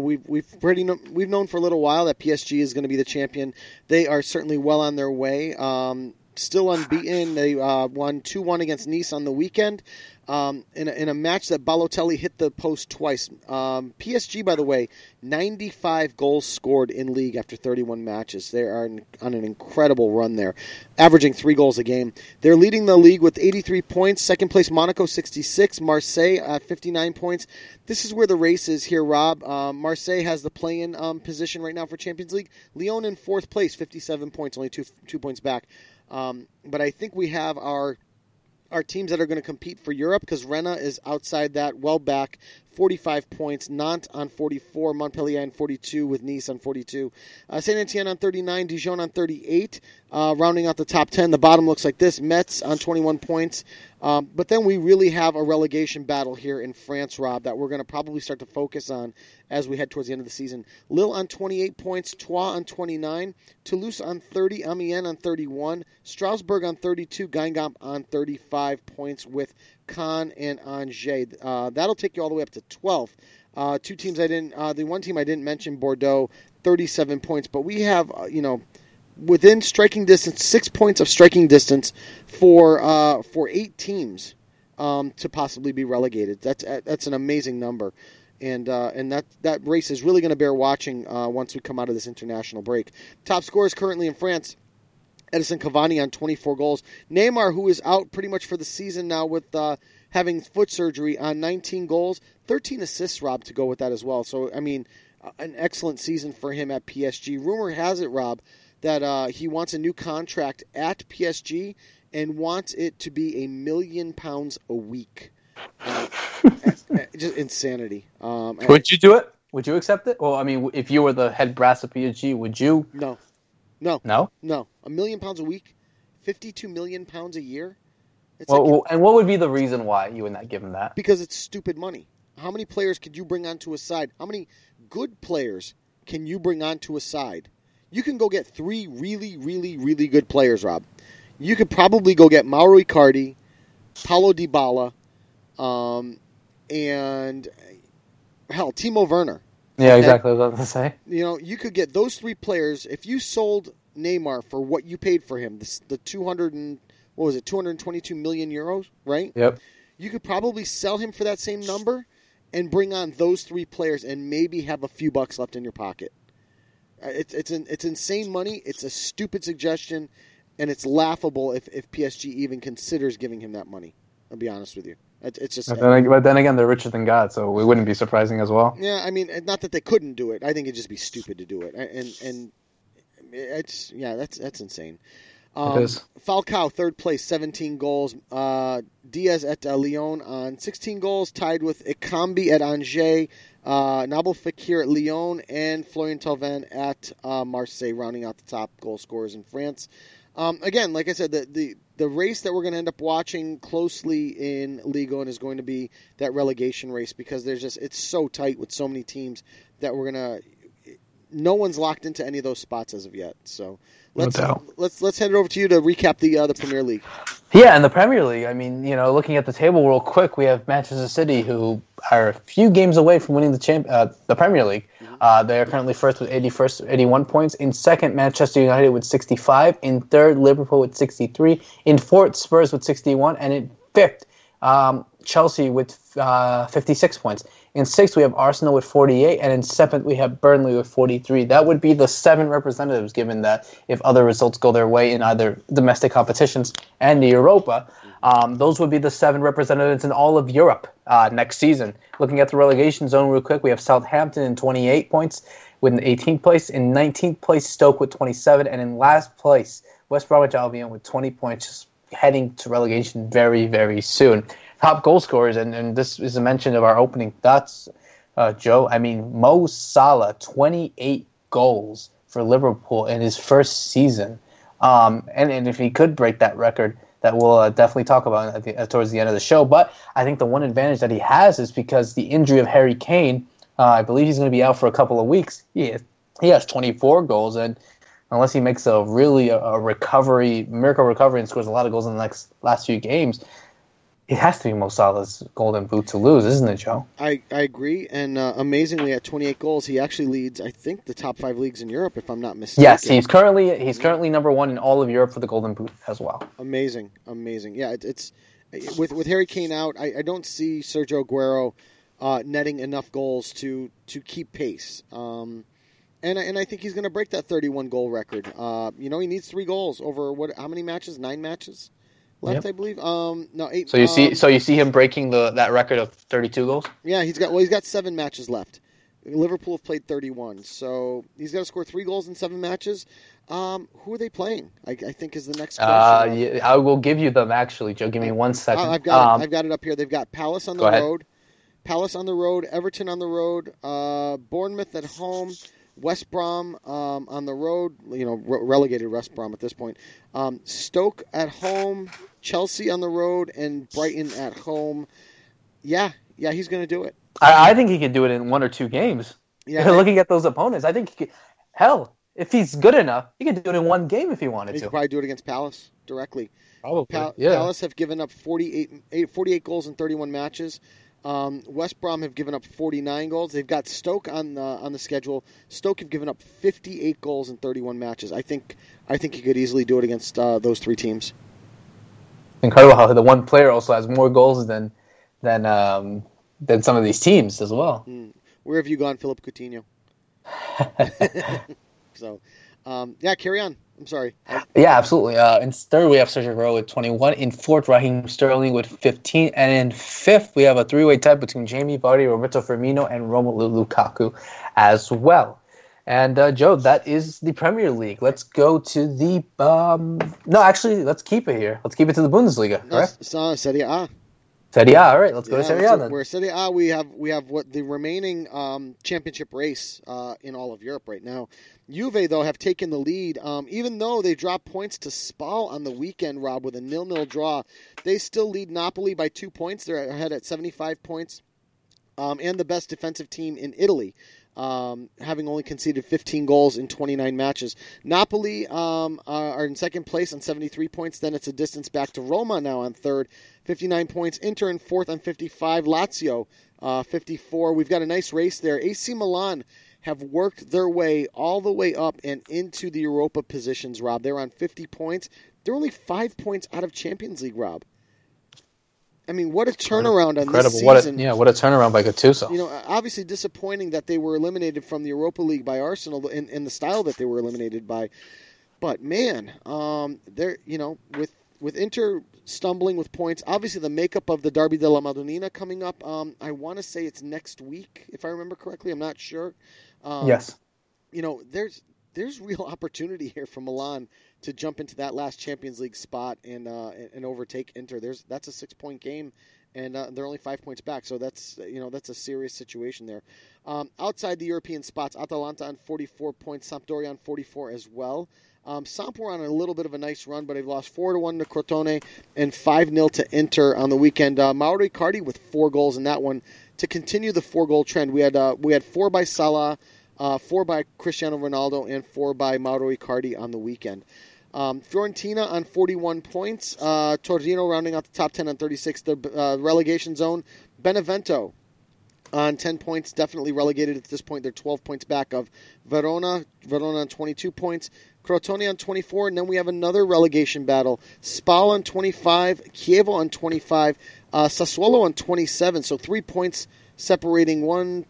we've known for a little while that PSG is going to be the champion. They are certainly well on their way. Still unbeaten. They won 2-1 against Nice on the weekend. In a match that Balotelli hit the post twice. PSG, by the way, 95 goals scored in league after 31 matches. They are on an incredible run there, averaging 3 goals a game. They're leading the league with 83 points. Second place, Monaco, 66. Marseille at 59 points. This is where the race is here, Rob. Marseille has the play-in position right now for Champions League. Lyon in fourth place, 57 points, only 2 points back. But I think we have our teams that are going to compete for Europe, because Rennes is outside that, well back, 45 points. Nantes on 44, Montpellier on 42, with Nice on 42. Saint-Etienne on 39, Dijon on 38. Rounding out the top 10, the bottom looks like this. Metz on 21 points. But then we really have a relegation battle here in France, Rob, that we're going to probably start to focus on as we head towards the end of the season. Lille on 28 points, Troyes on 29, Toulouse on 30, Amiens on 31, Strasbourg on 32, Guingamp on 35 points with Caen and Angers. That'll take you all the way up to 12th. The one team I didn't mention, Bordeaux, 37 points. But we have, within striking distance, 6 points of striking distance for 8 teams to possibly be relegated. That's an amazing number. And that race is really going to bear watching once we come out of this international break. Top scorers currently in France, Edison Cavani on 24 goals. Neymar, who is out pretty much for the season now with having foot surgery, on 19 goals. 13 assists, Rob, to go with that as well. So, I mean, an excellent season for him at PSG. Rumor has it, Rob, that he wants a new contract at PSG and wants it to be £1 million a week. Just insanity. Would you do it? Would you accept it? Well, I mean, if you were the head brass of PSG, would you? No. No? $1 million a week, £52 million a year. It's and what would be the reason why you would not give him that? Because it's stupid money. How many players could you bring onto a side? How many good players can you bring onto a side? You can go get 3 really, really, really good players, Rob. You could probably go get Mauro Icardi, Paulo Dybala, and hell, Timo Werner. Yeah, exactly what I was about to say. You know, you could get those 3 players if you sold Neymar for what you paid for him, the 222 million euros, right? Yep. You could probably sell him for that same number and bring on those 3 players and maybe have a few bucks left in your pocket. It's insane money. It's a stupid suggestion, and it's laughable if PSG even considers giving him that money. I'll be honest with you. It's just. But then again, they're richer than God, so it wouldn't be surprising as well. Yeah, I mean, not that they couldn't do it. I think it'd just be stupid to do it, and it's that's insane. It is. Falcao, 3rd place, 17 goals. Diaz at Lyon on 16 goals, tied with Ekambi at Angers, Nabil Fekir at Lyon, and Florian Thauvin at Marseille, rounding out the top goal scorers in France. Again, like I said, the race that we're going to end up watching closely in Ligue 1 is going to be that relegation race, because it's so tight with so many teams that no one's locked into any of those spots as of yet. So let's head it over to you to recap the Premier League. Yeah, in the Premier League, I mean, looking at the table real quick, we have Manchester City, who are a few games away from winning the Premier League. They are currently first with 81 points. In second, Manchester United with 65. In third, Liverpool with 63. In fourth, Spurs with 61. And in fifth, Chelsea with 56 points. In sixth, we have Arsenal with 48. And in seventh, we have Burnley with 43. That would be the 7 representatives, given that if other results go their way in either domestic competitions and the Europa, those would be the 7 representatives in all of Europe next season. Looking at the relegation zone real quick, we have Southampton in 28 points with an 18th place. In 19th place, Stoke with 27. And in last place, West Bromwich Albion with 20 points, just heading to relegation very, very soon. Top goal scorers, and this is a mention of our opening thoughts, Joe. I mean, Mo Salah, 28 goals for Liverpool in his first season. And if he could break that record, that we'll definitely talk about towards the end of the show. But I think the one advantage that he has is because the injury of Harry Kane, I believe he's going to be out for a couple of weeks. He has 24 goals, and unless he makes a miracle recovery and scores a lot of goals in the last few games, it has to be Mo Salah's golden boot to lose, isn't it, Joe? I agree, and amazingly, at 28 goals, he actually leads, I think, the top 5 leagues in Europe, if I'm not mistaken. Yes, he's currently number 1 in all of Europe for the golden boot as well. Amazing. Yeah, it's with Harry Kane out, I don't see Sergio Aguero netting enough goals to keep pace. And I think he's going to break that 31 goal record. He needs 3 goals over how many matches? 9 matches left, yep. I believe. No, 8. So you see him breaking that record of 32 goals? Yeah, he's got 7 matches left. Liverpool have played 31, so he's got to score 3 goals in 7 matches. Who are they playing? I think is the next question. Yeah, I will give you them actually, Joe. Give me 1 second. I've got it up here. They've got Palace on the road. Palace on the road, Everton on the road, Bournemouth at home, West Brom on the road, relegated West Brom at this point. Stoke at home, Chelsea on the road, and Brighton at home. Yeah, he's going to do it. I think he could do it in 1 or 2 games. Yeah, looking at those opponents, I think he could. Hell, if he's good enough, he could do it in 1 game if he wanted to. He could probably do it against Palace directly. Probably, Palace have given up 48 goals in 31 matches. West Brom have given up 49 goals. They've got Stoke on the schedule. Stoke have given up 58 goals in 31 matches. I think he could easily do it against those 3 teams. Incredible how the one player also has more goals than some of these teams as well. Where have you gone, Philip Coutinho? So, carry on. I'm sorry. Yeah, absolutely. In third, we have Sergio Aguero with 21. In fourth, Raheem Sterling with 15. And in fifth, we have a 3-way tie between Jamie Vardy, Roberto Firmino, and Romelu Lukaku as well. And, Joe, that is the Premier League. Let's go to the... let's keep it here. Let's keep it to the Bundesliga, correct? Serie A. Serie A. All right, let's go to Serie A then. We're Serie A. We have what the remaining championship race in all of Europe right now. Juve, though, have taken the lead. Even though they dropped points to Spal on the weekend, Rob, with a 0-0 draw, they still lead Napoli by 2 points. They're ahead at 75 points. And the best defensive team in Italy, having only conceded 15 goals in 29 matches. Napoli are in second place on 73 points. Then it's a distance back to Roma now on third, 59 points. Inter in fourth on 55. Lazio, 54. We've got a nice race there. AC Milan have worked their way all the way up and into the Europa positions, Rob. They're on 50 points. They're only 5 points out of Champions League, Rob. I mean, what a turnaround on this season. What a turnaround by Gattuso. You know, obviously disappointing that they were eliminated from the Europa League by Arsenal in the style that they were eliminated by. But, man, they're, with Inter stumbling with points, obviously the makeup of the Derby della Madonnina coming up, I want to say it's next week, if I remember correctly. I'm not sure. Yes. There's real opportunity here for Milan to jump into that last Champions League spot and overtake Inter. That's a 6-point game, and they're only 5 points back. So that's a serious situation there. Outside the European spots, Atalanta on 44 points, Sampdoria on 44 as well. Samp were on a little bit of a nice run, but they've lost 4-1 to Crotone and 5-0 to Inter on the weekend. Mauro Icardi with 4 goals in that one to continue the 4-goal trend. We had 4 by Salah, 4 by Cristiano Ronaldo, and 4 by Mauro Icardi on the weekend. Fiorentina on 41 points. Torino rounding out the top 10 on 36. The relegation zone. Benevento on 10 points, definitely relegated at this point. They're 12 points back of Verona. Verona on 22 points. Crotone on 24, and then we have another relegation battle. Spal on 25, Chievo on 25, Sassuolo on 27. So 3 points separating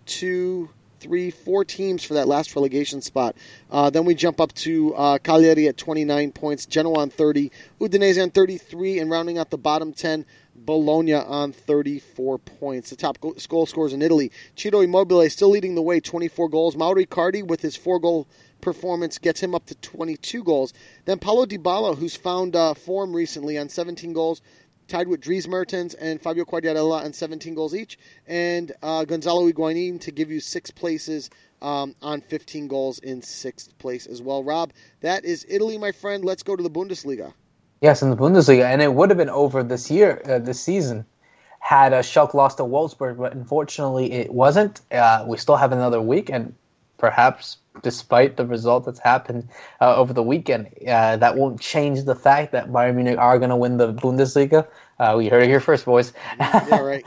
4 teams for that last relegation spot. Then we jump up to Cagliari at 29 points, Genoa on 30, Udinese on 33, and rounding out the bottom 10, Bologna on 34 points. The top goal scorers in Italy, Ciro Immobile still leading the way, 24 goals. Mauro Icardi with his 4-goal performance gets him up to 22 goals. Then Paulo Dybala, who's found form recently on 17 goals, tied with Dries Mertens and Fabio Quagliarella on 17 goals each, and Gonzalo Higuain to give you 6 places on 15 goals in 6th place as well. Rob, that is Italy, my friend. Let's go to the Bundesliga. Yes, in the Bundesliga, and it would have been over this season, had Schalke lost to Wolfsburg, but unfortunately it wasn't. We still have another week, and perhaps despite the result that's happened over the weekend, that won't change the fact that Bayern Munich are going to win the Bundesliga. We heard it here first, boys. Yeah, right.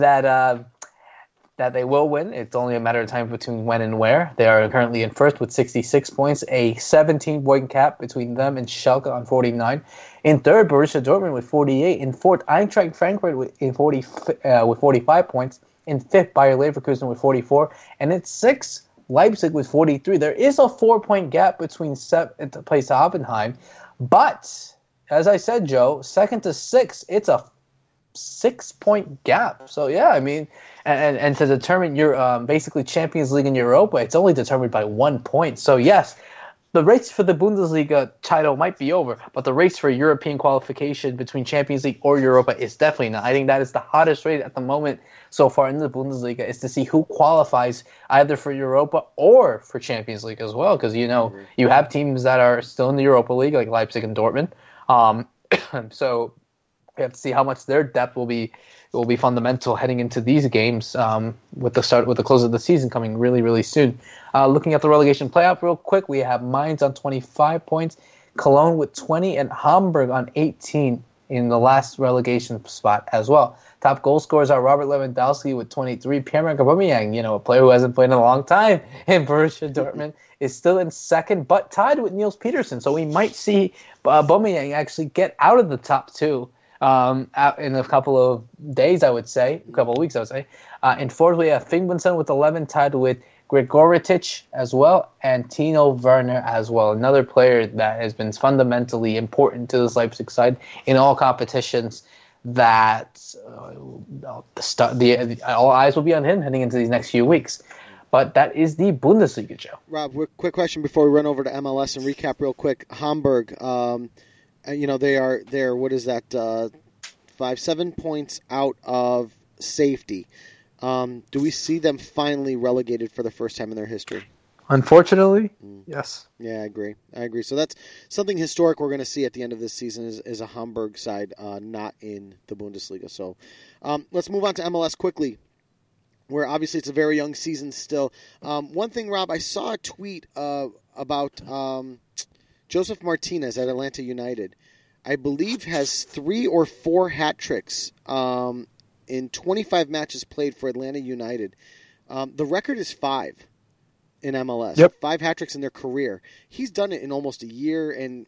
That they will win. It's only a matter of time between when and where. They are currently in first with 66 points, a 17-point gap between them and Schalke on 49. In third, Borussia Dortmund with 48. In fourth, Eintracht Frankfurt with 45 points. In fifth, Bayer Leverkusen with 44. And in sixth, Leipzig with 43. There is a 4-point gap between seventh place Hoffenheim. But, as I said, Joe, second to sixth, it's a 6-point gap. So, yeah, I mean, and to determine your basically Champions League and Europa, it's only determined by 1 point. So, yes, the race for the Bundesliga title might be over, but the race for European qualification between Champions League or Europa is definitely not. I think that is the hottest race at the moment so far in the Bundesliga, is to see who qualifies either for Europa or for Champions League as well, because, you know, you have teams that are still in the Europa League, like Leipzig and Dortmund. So we have to see how much their depth will be fundamental heading into these games with the close of the season coming really, really soon. Looking at the relegation playoff real quick, we have Mainz on 25 points, Cologne with 20, and Hamburg on 18 in the last relegation spot as well. Top goal scorers are Robert Lewandowski with 23. Pierre-Emerick Aubameyang, a player who hasn't played in a long time in Borussia Dortmund, is still in second, but tied with Niels Petersen. So we might see Aubameyang actually get out of the top two in a couple of days, a couple of weeks, I would say. In fourth, we have Fingmanson with 11, tied with Gregoritic as well, and Tino Werner as well. Another player that has been fundamentally important to this Leipzig side in all competitions. That all eyes will be on him heading into these next few weeks. But that is the Bundesliga, Joe. Rob, quick question before we run over to MLS and recap real quick. Hamburg, they're what is that? 5, 7 points out of safety. Do we see them finally relegated for the first time in their history? Unfortunately, yes. Yeah, I agree. So that's something historic we're going to see at the end of this season is a Hamburg side not in the Bundesliga. So let's move on to MLS quickly, where obviously it's a very young season still. One thing, Rob, I saw a tweet about Joseph Martinez at Atlanta United. I believe has 3 or 4 hat tricks in 25 matches played for Atlanta United. The record is 5 in MLS. Yep. 5 hat tricks in their career. He's done it in almost a year and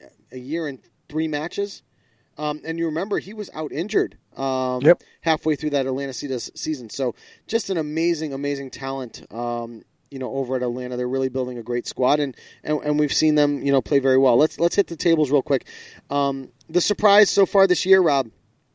3 matches. And you remember he was out injured halfway through that Atlanta season. So just an amazing, amazing talent. Over at Atlanta, they're really building a great squad, and we've seen them, play very well. Let's hit the tables real quick. The surprise so far this year, Rob,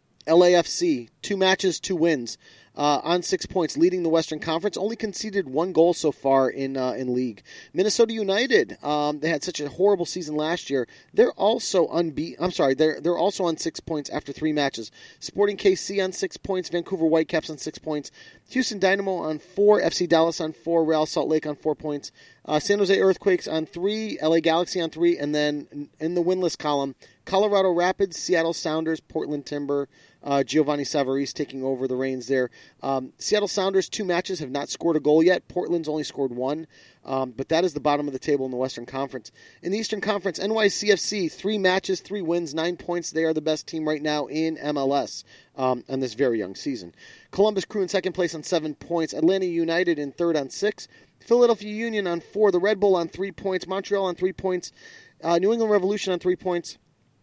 LAFC, 2 matches, 2 wins, on 6 points, leading the Western Conference. Only conceded 1 goal so far in league. Minnesota United, they had such a horrible season last year. They're also they're also on 6 points after 3 matches. Sporting KC on 6 points. Vancouver Whitecaps on 6 points. Houston Dynamo on 4. FC Dallas on 4. Real Salt Lake on 4 points. San Jose Earthquakes on 3. LA Galaxy on 3. And then in the winless column, Colorado Rapids, Seattle Sounders, Portland Timber, Giovanni Savarese taking over the reins there. Seattle Sounders, 2 matches, have not scored a goal yet. Portland's only scored 1. But that is the bottom of the table in the Western Conference. In the Eastern Conference, NYCFC, 3 matches, 3 wins, 9 points. They are the best team right now in MLS on this very young season. Columbus Crew in second place on 7 points. Atlanta United in third on 6. Philadelphia Union on 4. The Red Bull on 3 points. Montreal on 3 points. New England Revolution on 3 points.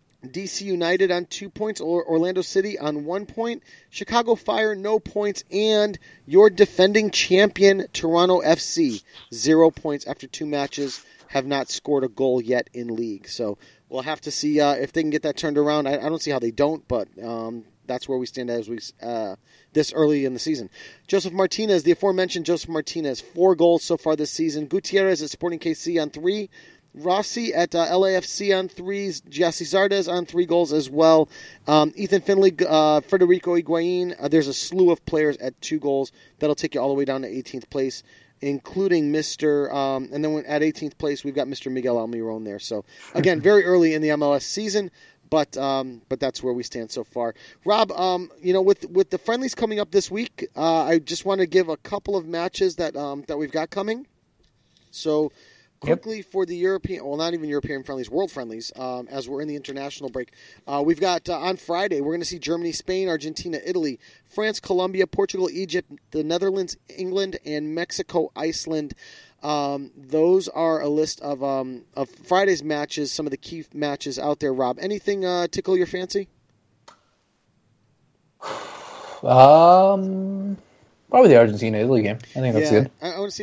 DC United on 2 points, Orlando City on 1 point, Chicago Fire no points, and your defending champion Toronto FC 0 points after 2 matches, have not scored a goal yet in league. So we'll have to see if they can get that turned around. I don't see how they don't, but that's where we stand as we this early in the season. Joseph Martinez, the aforementioned Joseph Martinez, 4 goals so far this season. Gutierrez at Sporting KC on 3. Rossi at LAFC on 3, Gyasi Zardes on 3 goals as well. Ethan Finley, Federico Higuain. There's a slew of players at 2 goals. That'll take you all the way down to 18th place, including Mr. And then at 18th place, we've got Mr. Miguel Almiron there. So, again, very early in the MLS season, but that's where we stand so far. Rob, with the friendlies coming up this week, I just want to give a couple of matches that we've got coming. So, quickly for the European, well, not even European friendlies, world friendlies, as we're in the international break. We've got on Friday, we're going to see Germany, Spain, Argentina, Italy, France, Colombia, Portugal, Egypt, the Netherlands, England, and Mexico, Iceland. Those are a list of Friday's matches, some of the key matches out there, Rob. Anything tickle your fancy? Probably the Argentina-Italy game. I think that's good. I want to see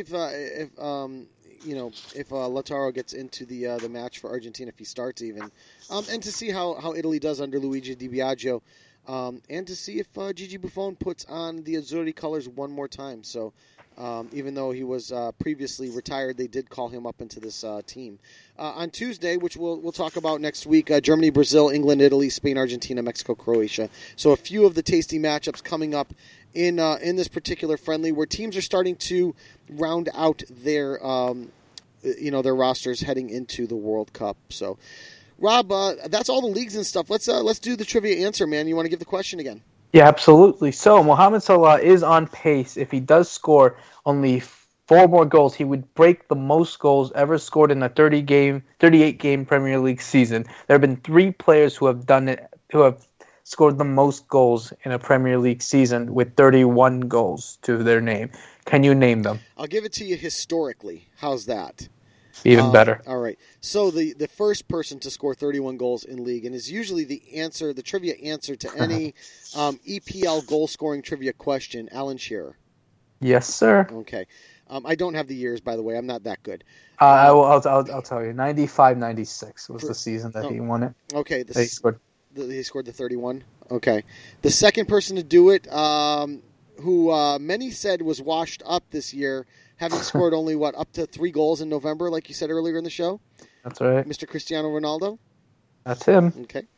if Lautaro gets into the match for Argentina, if he starts even, and to see how Italy does under Luigi Di Biagio, and to see if Gigi Buffon puts on the Azzurri colors one more time. So even though he was previously retired, they did call him up into this team. On Tuesday, which we'll talk about next week, Germany, Brazil, England, Italy, Spain, Argentina, Mexico, Croatia. So a few of the tasty matchups coming up in this particular friendly, where teams are starting to round out their their rosters heading into the World Cup. So, Rob, that's all the leagues and stuff. Let's do the trivia answer, man. You want to give the question again? Yeah, absolutely. So Mohamed Salah is on pace. If he does score only 4 more goals, he would break the most goals ever scored in a 38-game Premier League season. There have been 3 players who have done it, who have scored the most goals in a Premier League season with 31 goals to their name. Can you name them? I'll give it to you historically. How's that? Even better. All right. So the first person to score 31 goals in league, and is usually the trivia answer to any EPL goal-scoring trivia question, Alan Shearer. Yes, sir. Okay. I don't have the years, by the way. I'm not that good. I'll tell you. 95-96 was the season that he won it. Okay. He scored the 31? Okay. The second person to do it, who many said was washed up this year, having scored only, up to 3 goals in November, like you said earlier in the show? That's right. Mr. Cristiano Ronaldo? That's him. Okay.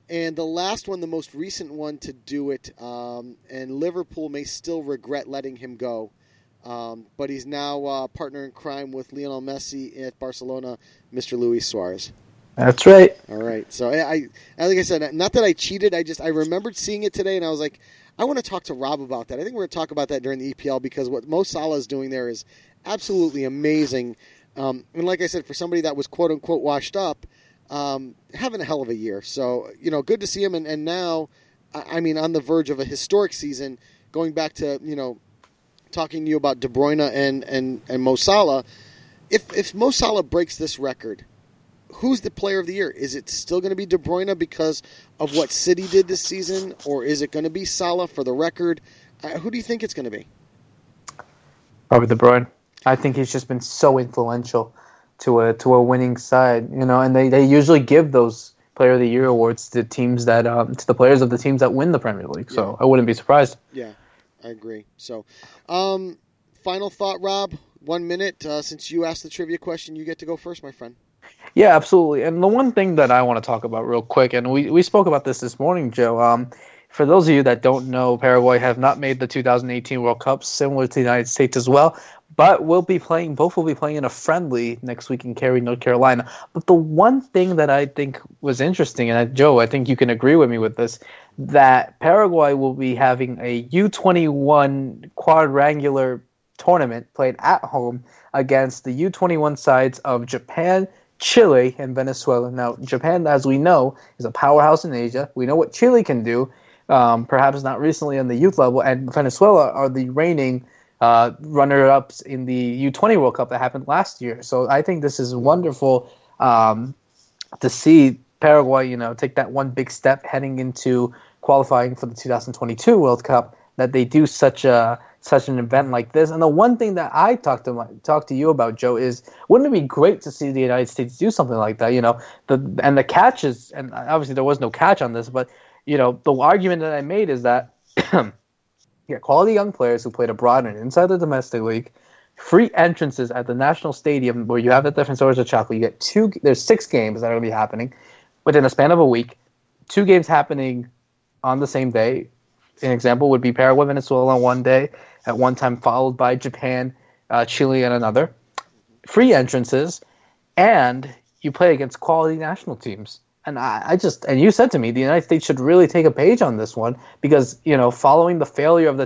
And the last one, the most recent one to do it, and Liverpool may still regret letting him go, but he's now partner in crime with Lionel Messi at Barcelona, Mr. Luis Suarez. That's right. All right. So I like I said, not that I cheated. I remembered seeing it today, and I was like, I want to talk to Rob about that. I think we're going to talk about that during the EPL because what Mo Salah is doing there is absolutely amazing. And like I said, for somebody that was quote unquote washed up, having a hell of a year. So, good to see him. And now, I mean, on the verge of a historic season, going back to, talking to you about De Bruyne and Mo Salah. If Mo Salah breaks this record, who's the player of the year? Is it still going to be De Bruyne because of what City did this season, or is it going to be Salah for the record? Who do you think it's going to be? Probably De Bruyne. I think he's just been so influential to a winning side, and they usually give those Player of the Year awards to teams that to the players of the teams that win the Premier League. So yeah. I wouldn't be surprised. Yeah, I agree. So, final thought, Rob. 1 minute since you asked the trivia question, you get to go first, my friend. Yeah, absolutely. And the one thing that I want to talk about real quick, and we spoke about this morning, Joe. For those of you that don't know, Paraguay have not made the 2018 World Cup, similar to the United States as well. But both will be playing in a friendly next week in Cary, North Carolina. But the one thing that I think was interesting, and Joe, I think you can agree with me with this, that Paraguay will be having a U21 quadrangular tournament played at home against the U21 sides of Japan, Chile, and Venezuela. Now, Japan, as we know, is a powerhouse in Asia. We know what Chile can do, perhaps not recently on the youth level, and Venezuela are the reigning runner-ups in the U20 World Cup that happened last year. So I think this is wonderful to see Paraguay, take that one big step heading into qualifying for the 2022 World Cup, that they do such an event like this. And the one thing that I talked to you about, Joe, is wouldn't it be great to see the United States do something like that? The catch is, and obviously there was no catch on this, but the argument that I made is that you got quality young players who played abroad and inside the domestic league, free entrances at the national stadium where you have the Defensores de Chaco. You get there's 6 games that are going to be happening within a span of a week. 2 games happening on the same day. An example would be Paraguay, Venezuela on one day at one time, followed by Japan, Chile on another. Free entrances, and you play against quality national teams. And and you said to me, the United States should really take a page on this one because, following the failure of the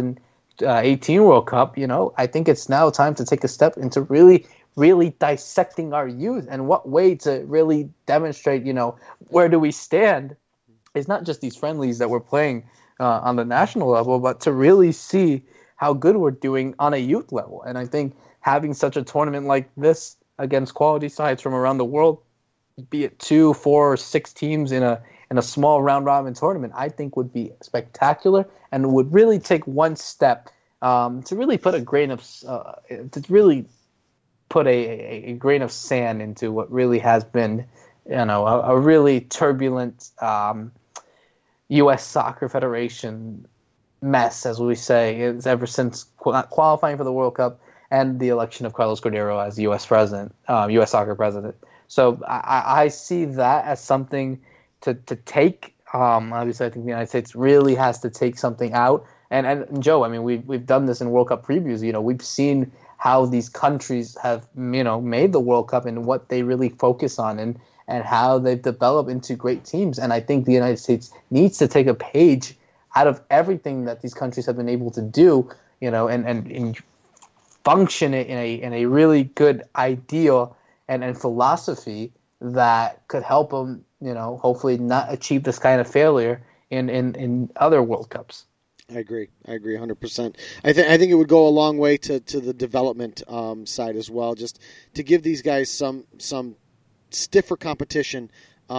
2018 World Cup, I think it's now time to take a step into really, really dissecting our youth and what way to really demonstrate, where do we stand. It's not just these friendlies that we're playing on the national level, but to really see how good we're doing on a youth level. And I think having such a tournament like this against quality sides from around the world, be it 2, 4, or 6 teams in a small round robin tournament, I think would be spectacular and would really take one step to really put a grain of a grain of sand into what really has been, a really turbulent U.S. Soccer Federation mess, as we say, it's ever since qualifying for the World Cup and the election of Carlos Cordero as U.S. president, U.S. Soccer president. So I see that as something to take. Obviously, I think the United States really has to take something out. And Joe, I mean, we've done this in World Cup previews. We've seen how these countries have made the World Cup and what they really focus on and how they've developed into great teams. And I think the United States needs to take a page out of everything that these countries have been able to do, and function in a really good ideal and philosophy that could help them, hopefully not achieve this kind of failure in other World Cups. I agree 100%. I think it would go a long way to the development side as well, just to give these guys some stiffer competition,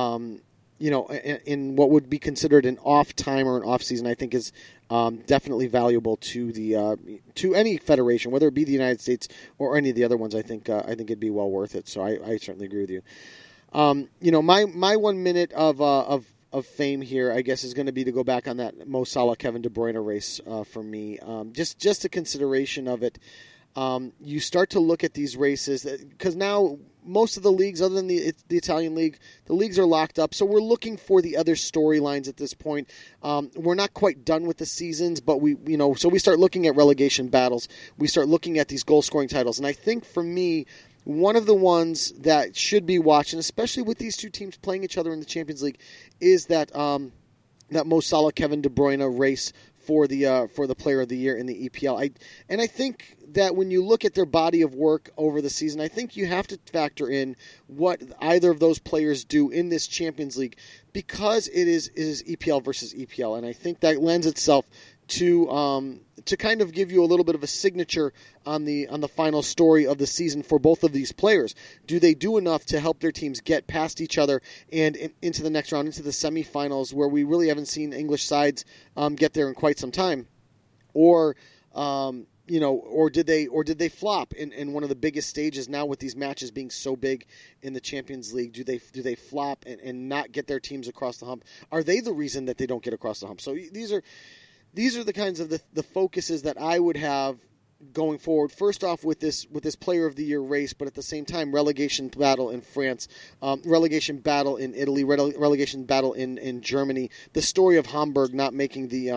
in what would be considered an off time or an off season. I think is definitely valuable to to any federation, whether it be the United States or any of the other ones. I think it'd be well worth it. So I certainly agree with you. My 1 minute of fame here, I guess, is going to be to go back on that Mo Salah, Kevin De Bruyne race for me. Just a consideration of it. You start to look at these races because now most of the leagues, other than the Italian league, the leagues are locked up. So we're looking for the other storylines at this point. We're not quite done with the seasons, but so we start looking at relegation battles. We start looking at these goal scoring titles, and I think for me, one of the ones that should be watching, especially with these two teams playing each other in the Champions League, is that Mo Salah, Kevin De Bruyne race for the Player of the Year in the EPL. I think that when you look at their body of work over the season, I think you have to factor in what either of those players do in this Champions League, because it is EPL versus EPL, and I think that lends itself to kind of give you a little bit of a signature on the final story of the season for both of these players. Do they do enough to help their teams get past each other and into the next round, into the semifinals, where we really haven't seen English sides get there in quite some time, or did they flop in one of the biggest stages now with these matches being so big in the Champions League? Do they flop and not get their teams across the hump? Are they the reason that they don't get across the hump? So these are the kinds of the focuses that I would have going forward. First off, with this Player of the Year race, but at the same time, relegation battle in France, relegation battle in Italy, relegation battle in Germany. The story of Hamburg not making the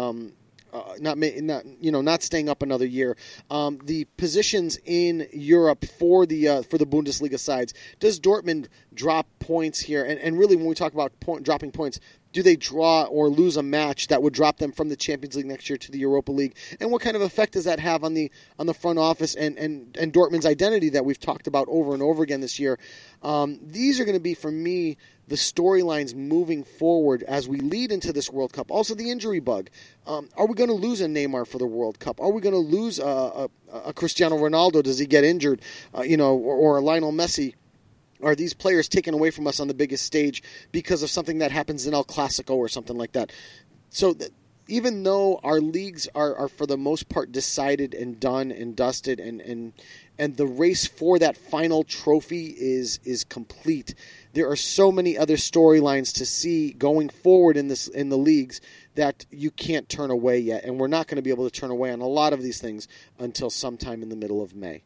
not staying up another year. The positions in Europe for the Bundesliga sides. Does Dortmund drop points here? And really, when we talk about dropping points, do they draw or lose a match that would drop them from the Champions League next year to the Europa League? And what kind of effect does that have on the front office and Dortmund's identity that we've talked about over and over again this year? These are going to be, for me, the storylines moving forward as we lead into this World Cup. Also, the injury bug. Are we going to lose a Neymar for the World Cup? Are we going to lose a Cristiano Ronaldo? Does he get injured? Or a Lionel Messi? Are these players taken away from us on the biggest stage because of something that happens in El Clasico or something like that? So even though our leagues are for the most part decided and done and dusted, and the race for that final trophy is complete, there are so many other storylines to see going forward in the leagues that you can't turn away yet, and we're not going to be able to turn away on a lot of these things until sometime in the middle of May.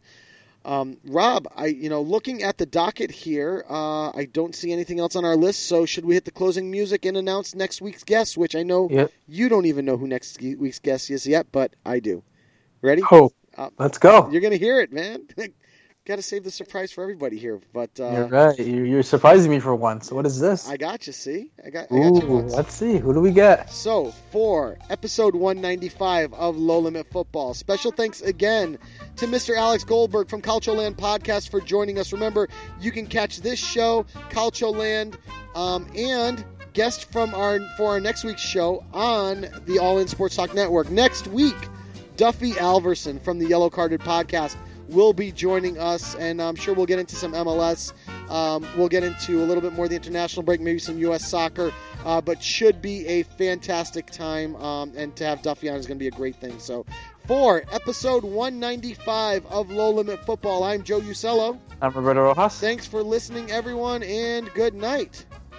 Rob, looking at the docket here, I don't see anything else on our list. So should we hit the closing music and announce next week's guest, which I know you don't even know who next week's guest is yet, but I do. Ready? Oh, let's go. You're going to hear it, man. Got to save the surprise for everybody here. But you're right. You're surprising me for once. What is this? I got you, see? I got you once. Let's see. Who do we get? So, for episode 195 of Low Limit Football, special thanks again to Mr. Alex Goldberg from Calcioland Podcast for joining us. Remember, you can catch this show, Calcioland, and guest for our next week's show on the All In Sports Talk Network. Next week, Duffy Alverson from the Yellow Carded Podcast will be joining us, and I'm sure we'll get into some MLS. We'll get into a little bit more of the international break, maybe some U.S. soccer, but should be a fantastic time, and to have Duffy on is going to be a great thing. So for episode 195 of Low Limit Football, I'm Joe Usello. I'm Roberto Rojas. Thanks for listening, everyone, and good night.